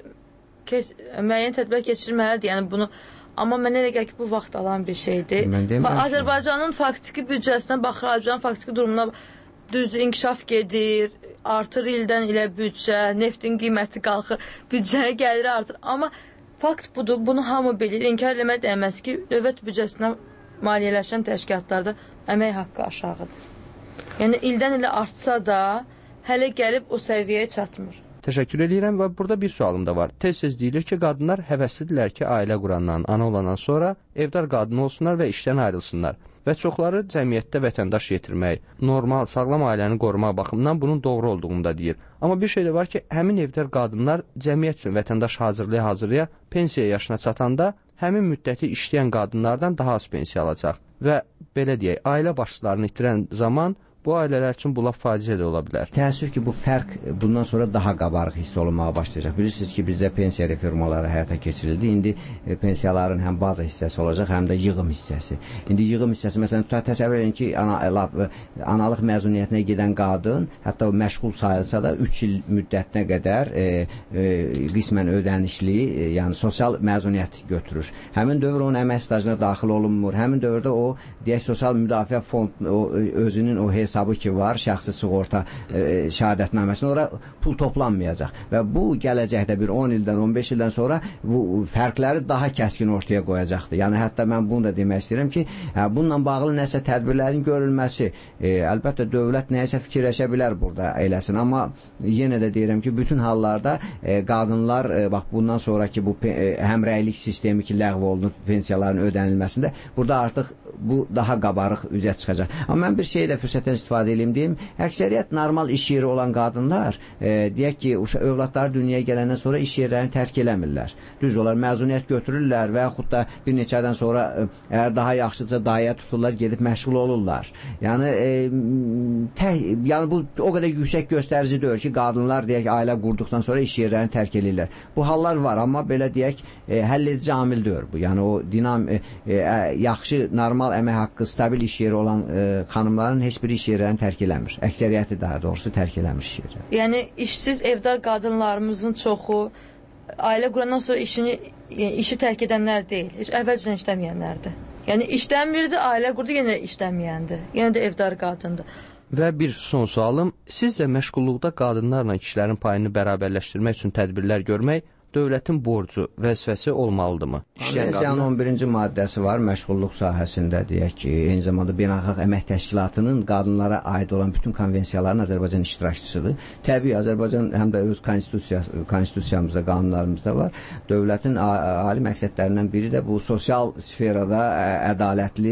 müəyyən tədbir keçirməlidir. Yəni bunu amma mən elə gəlir ki, bu vaxt alan bir şeydir. Azərbaycanın faktiki büdcəsinə baxır, Azərbaycanın faktiki durumuna düzdür, inkişaf gedir, artır ildən ilə büdcə, neftin qiyməti qalxır, büdcəyə gəliri artır. Amma fakt budur, bunu hamı bilir. İnkar eləmək dəyməz ki, dövlət büdcəsinə maliyyələşən təşkilatlarda əmək haqqı aşağıdır. Yəni ildən ilə artsa da hələ gəlib o səviyyəyə çatmır. Təşəkkür edirəm və burada bir sualım da var. Tez-tez deyilir ki, qadınlar həvəslidirlər ki, ailə qurandan, ana olandan sonra evdar qadın olsunlar və işdən ayrılsınlar. Və çoxları cəmiyyətdə vətəndaş yetirmək, normal, sağlam ailəni qorumaq baxımından bunun doğru olduğunu da deyir. Amma bir şey də var ki, həmin evdar qadınlar cəmiyyət üçün vətəndaş hazırlaya-hazırlaya pensiya yaşına çatanda həmin müddəti işləyən qadınlardan daha az pensiya alacaq. Və belə deyək, ailə başçılarını itirən zaman bu ailələr üçün bu laf faciə də ola bilər. Təəssüf ki, bu fərq bundan sonra daha qabarıq hiss olunmağa başlayacaq. Bilirsiniz ki, bizdə pensiya reformaları həyata keçirildi. İndi e, pensiyaların həm baza hissəsi olacaq, həm də yığım hissəsi. İndi yığım hissəsi, məsələn, təsəvvür edin ki, ana, lab, analıq məzuniyyətinə gedən qadın, hətta o məşğul sayılsa da üç il müddətinə qədər e, e, qismən ödənişli, e, yəni sosial məzuniyyət götürür. Həmin dövr onun əmək stajına daxil olunmur. Həmin dövrdə o, deyək, sosial müdafiə fond o, özünün o hesabı ki var, şəxsi sığorta e, şəhadətnaməsində ora pul toplanmayacaq. Və bu gələcəkdə bir on ildən, on beş ildən sonra bu fərqləri daha kəskin ortaya qoyacaqdır. Yəni hətta mən bunu da demək istəyirəm ki, hə, bununla bağlı nəsə tədbirlərin görülməsi, e, əlbəttə dövlət nəyəsə fikirləşə bilər burada eləsin, amma yenə də deyirəm ki, bütün hallarda e, qadınlar e, bax bundan sonraki bu e, həmrəylik sistemi ki ləğv olunur pensiyaların ödənilməsində, burada artıq bu daha qabarıq üzə çıxacaq. Amma mən bir şey də fürsətdən istifadə edeyim deyim. Əksəriyyət normal iş yeri olan qadınlar, e, deyək ki, övladları dünyaya gələndən sonra iş yerlərini tərk eləmirlər. Düz olar, məzuniyyət götürürlər və yaxud da bir neçədən sonra e, əgər daha yaxşıdırsa dayıya tuturlar, gedib məşğul olurlar. Yəni, e, tə, yəni bu o qədər yüksək göstərici deyil ki, qadınlar deyək ailə qurduqdan sonra iş yerlərini tərk edirlər. Bu hallar var, amma belə deyək, e, həll edici amil deyil bu. Yəni o dinam e, e, yaxşı, normal əmək haqqı, stabil iş yeri olan e, xanımların heç bir iş yerlərini tərk eləmir. Əksəriyyəti daha doğrusu tərk eləmir iş yerləri. Yəni işsiz evdar qadınlarımızın çoxu ailə qurandan sonra işini, yəni, işi tərk edənlər deyil. Heç əvvəlcədən işləməyənlərdir. Yəni işləmirdi, ailə qurdu, yenə də işləməyəndir. Yenə də evdar qadındır. Və bir son sualım, sizcə məşğulluqda qadınlarla kişilərin payını bərabərləşdirmək üçün tədbirlər görmək dövlətin borcu, vəzifəsi olmalıdırmı? Konvensiyanın on birinci maddəsi var, məşğulluq sahəsində deyək ki, eyni zamanda Beynəlxalq Əmək Təşkilatının qadınlara aid olan bütün konvensiyaların Azərbaycan iştirakçısıdır. Təbii, Azərbaycan həm də öz konstitusiyası, konstitusiyamızda, qanunlarımızda var. Dövlətin ali məqsədlərindən biri də bu sosial sferada ədalətli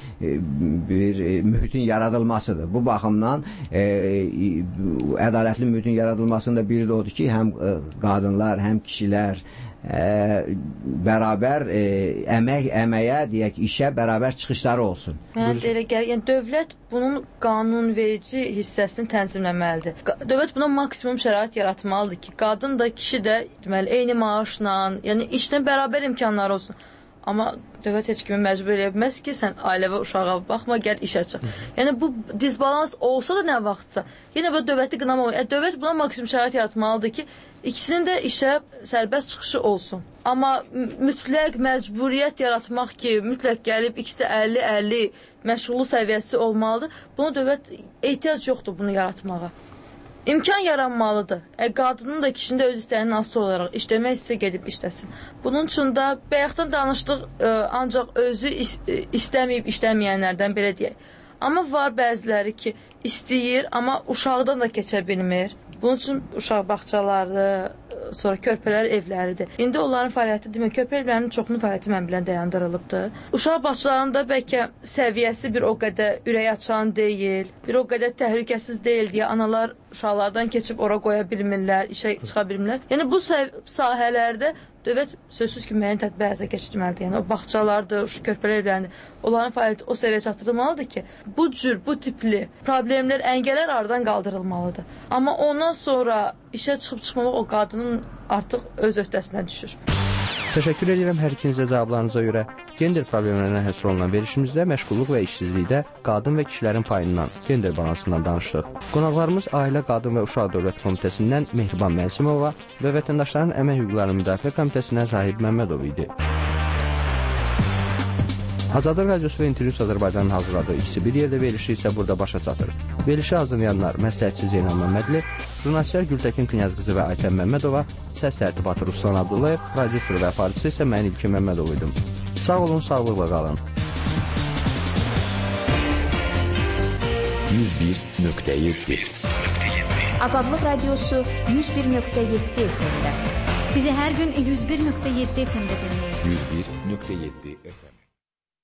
bir mühitin yaradılmasıdır. Bu baxımdan ədalətli mühitin yaradılmasında biri də odur ki, həm qadınlar, həm kişilər Ə, bərabər ə, əmək, əməyə, deyək, işə bərabər çıxışları olsun. Mən elə gəlir, yəni dövlət bunun qanunverici hissəsini tənzimləməlidir. Dövlət buna maksimum şərait yaratmalıdır ki, qadın da, kişi də deməli eyni maaşla, yəni işlə bərabər imkanları olsun. Amma dövlət heç kimi məcbur edə bilməz ki, sən ailə və uşağa baxma, gəl işə çıx. Yəni bu disbalans olsa da nə vaxtsa, yenə bu dövləti qınamaq. Yəni, dövlət buna maksimum şərait yaratmalıdır ki, ikisinin də işə sərbəst çıxışı olsun. Amma mütləq məcburiyyət yaratmaq ki, mütləq gəlib ikisi də əlli əlli məşğulluq səviyyəsi olmalıdır. Bunu dövlət ehtiyac yoxdur bunu yaratmağa. İmkan yaranmalıdır. E, qadının da kişinin də öz istəyinin asılı olaraq işləmək istəsə gedib işləsin. Bunun üçün də bayaqdan danışdıq, e, ancaq özü is istəməyib işləməyənlərdən belə deyək. Amma var bəziləri ki, istəyir, amma uşaqdan da keçə bilmir. Bunun üçün uşaq bağçaları, sonra körpələr evləridir. İndi onların fəaliyyəti demək, körpə evlərinin çoxunun fəaliyyəti mən bilən dayandırılıbdır. Uşaq bağçalarında bəlkə səviyyəsi bir o qədər ürək açan deyil, bir o qədər təhlükəsiz deyil deyə analar uşaqlardan keçib ora qoya bilmirlər, işə çıxa bilmirlər. Yəni bu sahələrdə dövlət sözsüz ki, müəyyən tədbir həyata keçirməlidir. Yəni o bağçalardır, şu körpələr evlərində onların fəaliyyəti o səviyyə çatdırılmalıdır ki, bu cür, bu tipli problemlər, əngəllər aradan qaldırılmalıdır. Amma ondan sonra işə çıxıb çıxmamaq o qadının artıq öz öhdəsinə düşür. Təşəkkür edirəm hər ikinizə cavablarınıza görə. Gender problemlərinə həsr olunan verilişimizdə məşğulluq və işsizlikdə qadın və kişilərin payından, gender balansından danışdıq. Qonaqlarımız Ailə, Qadın və Uşaq Dövlət Komitəsindən Mehriban Mənsimova və Vətəndaşların Əmək Hüquqlarının Müdafiə Komitəsindən Zahid Məmmədov idi. Azadlıq Radiosu və İnternews Azərbaycanın hazırladığı ikisi bir yerdə verilişi isə burada başa çatır. Verilişi hazırlayanlar məsləhətçi Zeynal Məmmədli, jurnalistlər Gültəkin Knyazqızı və Aytən Məmmədova, səs tərtibatı Ruslan Abdullayev, prodüser və aparıcısı isə mən İlkin Məmmədov idim. Sağ olun, sağlıqla qalın. yüz bir nöqtə yeddi Azadlıq Radiosu yüz bir nöqtə yeddi F M-də. Bizi hər gün yüz bir nöqtə yeddi F M-də dinləyin. yüz bir nöqtə yeddi F M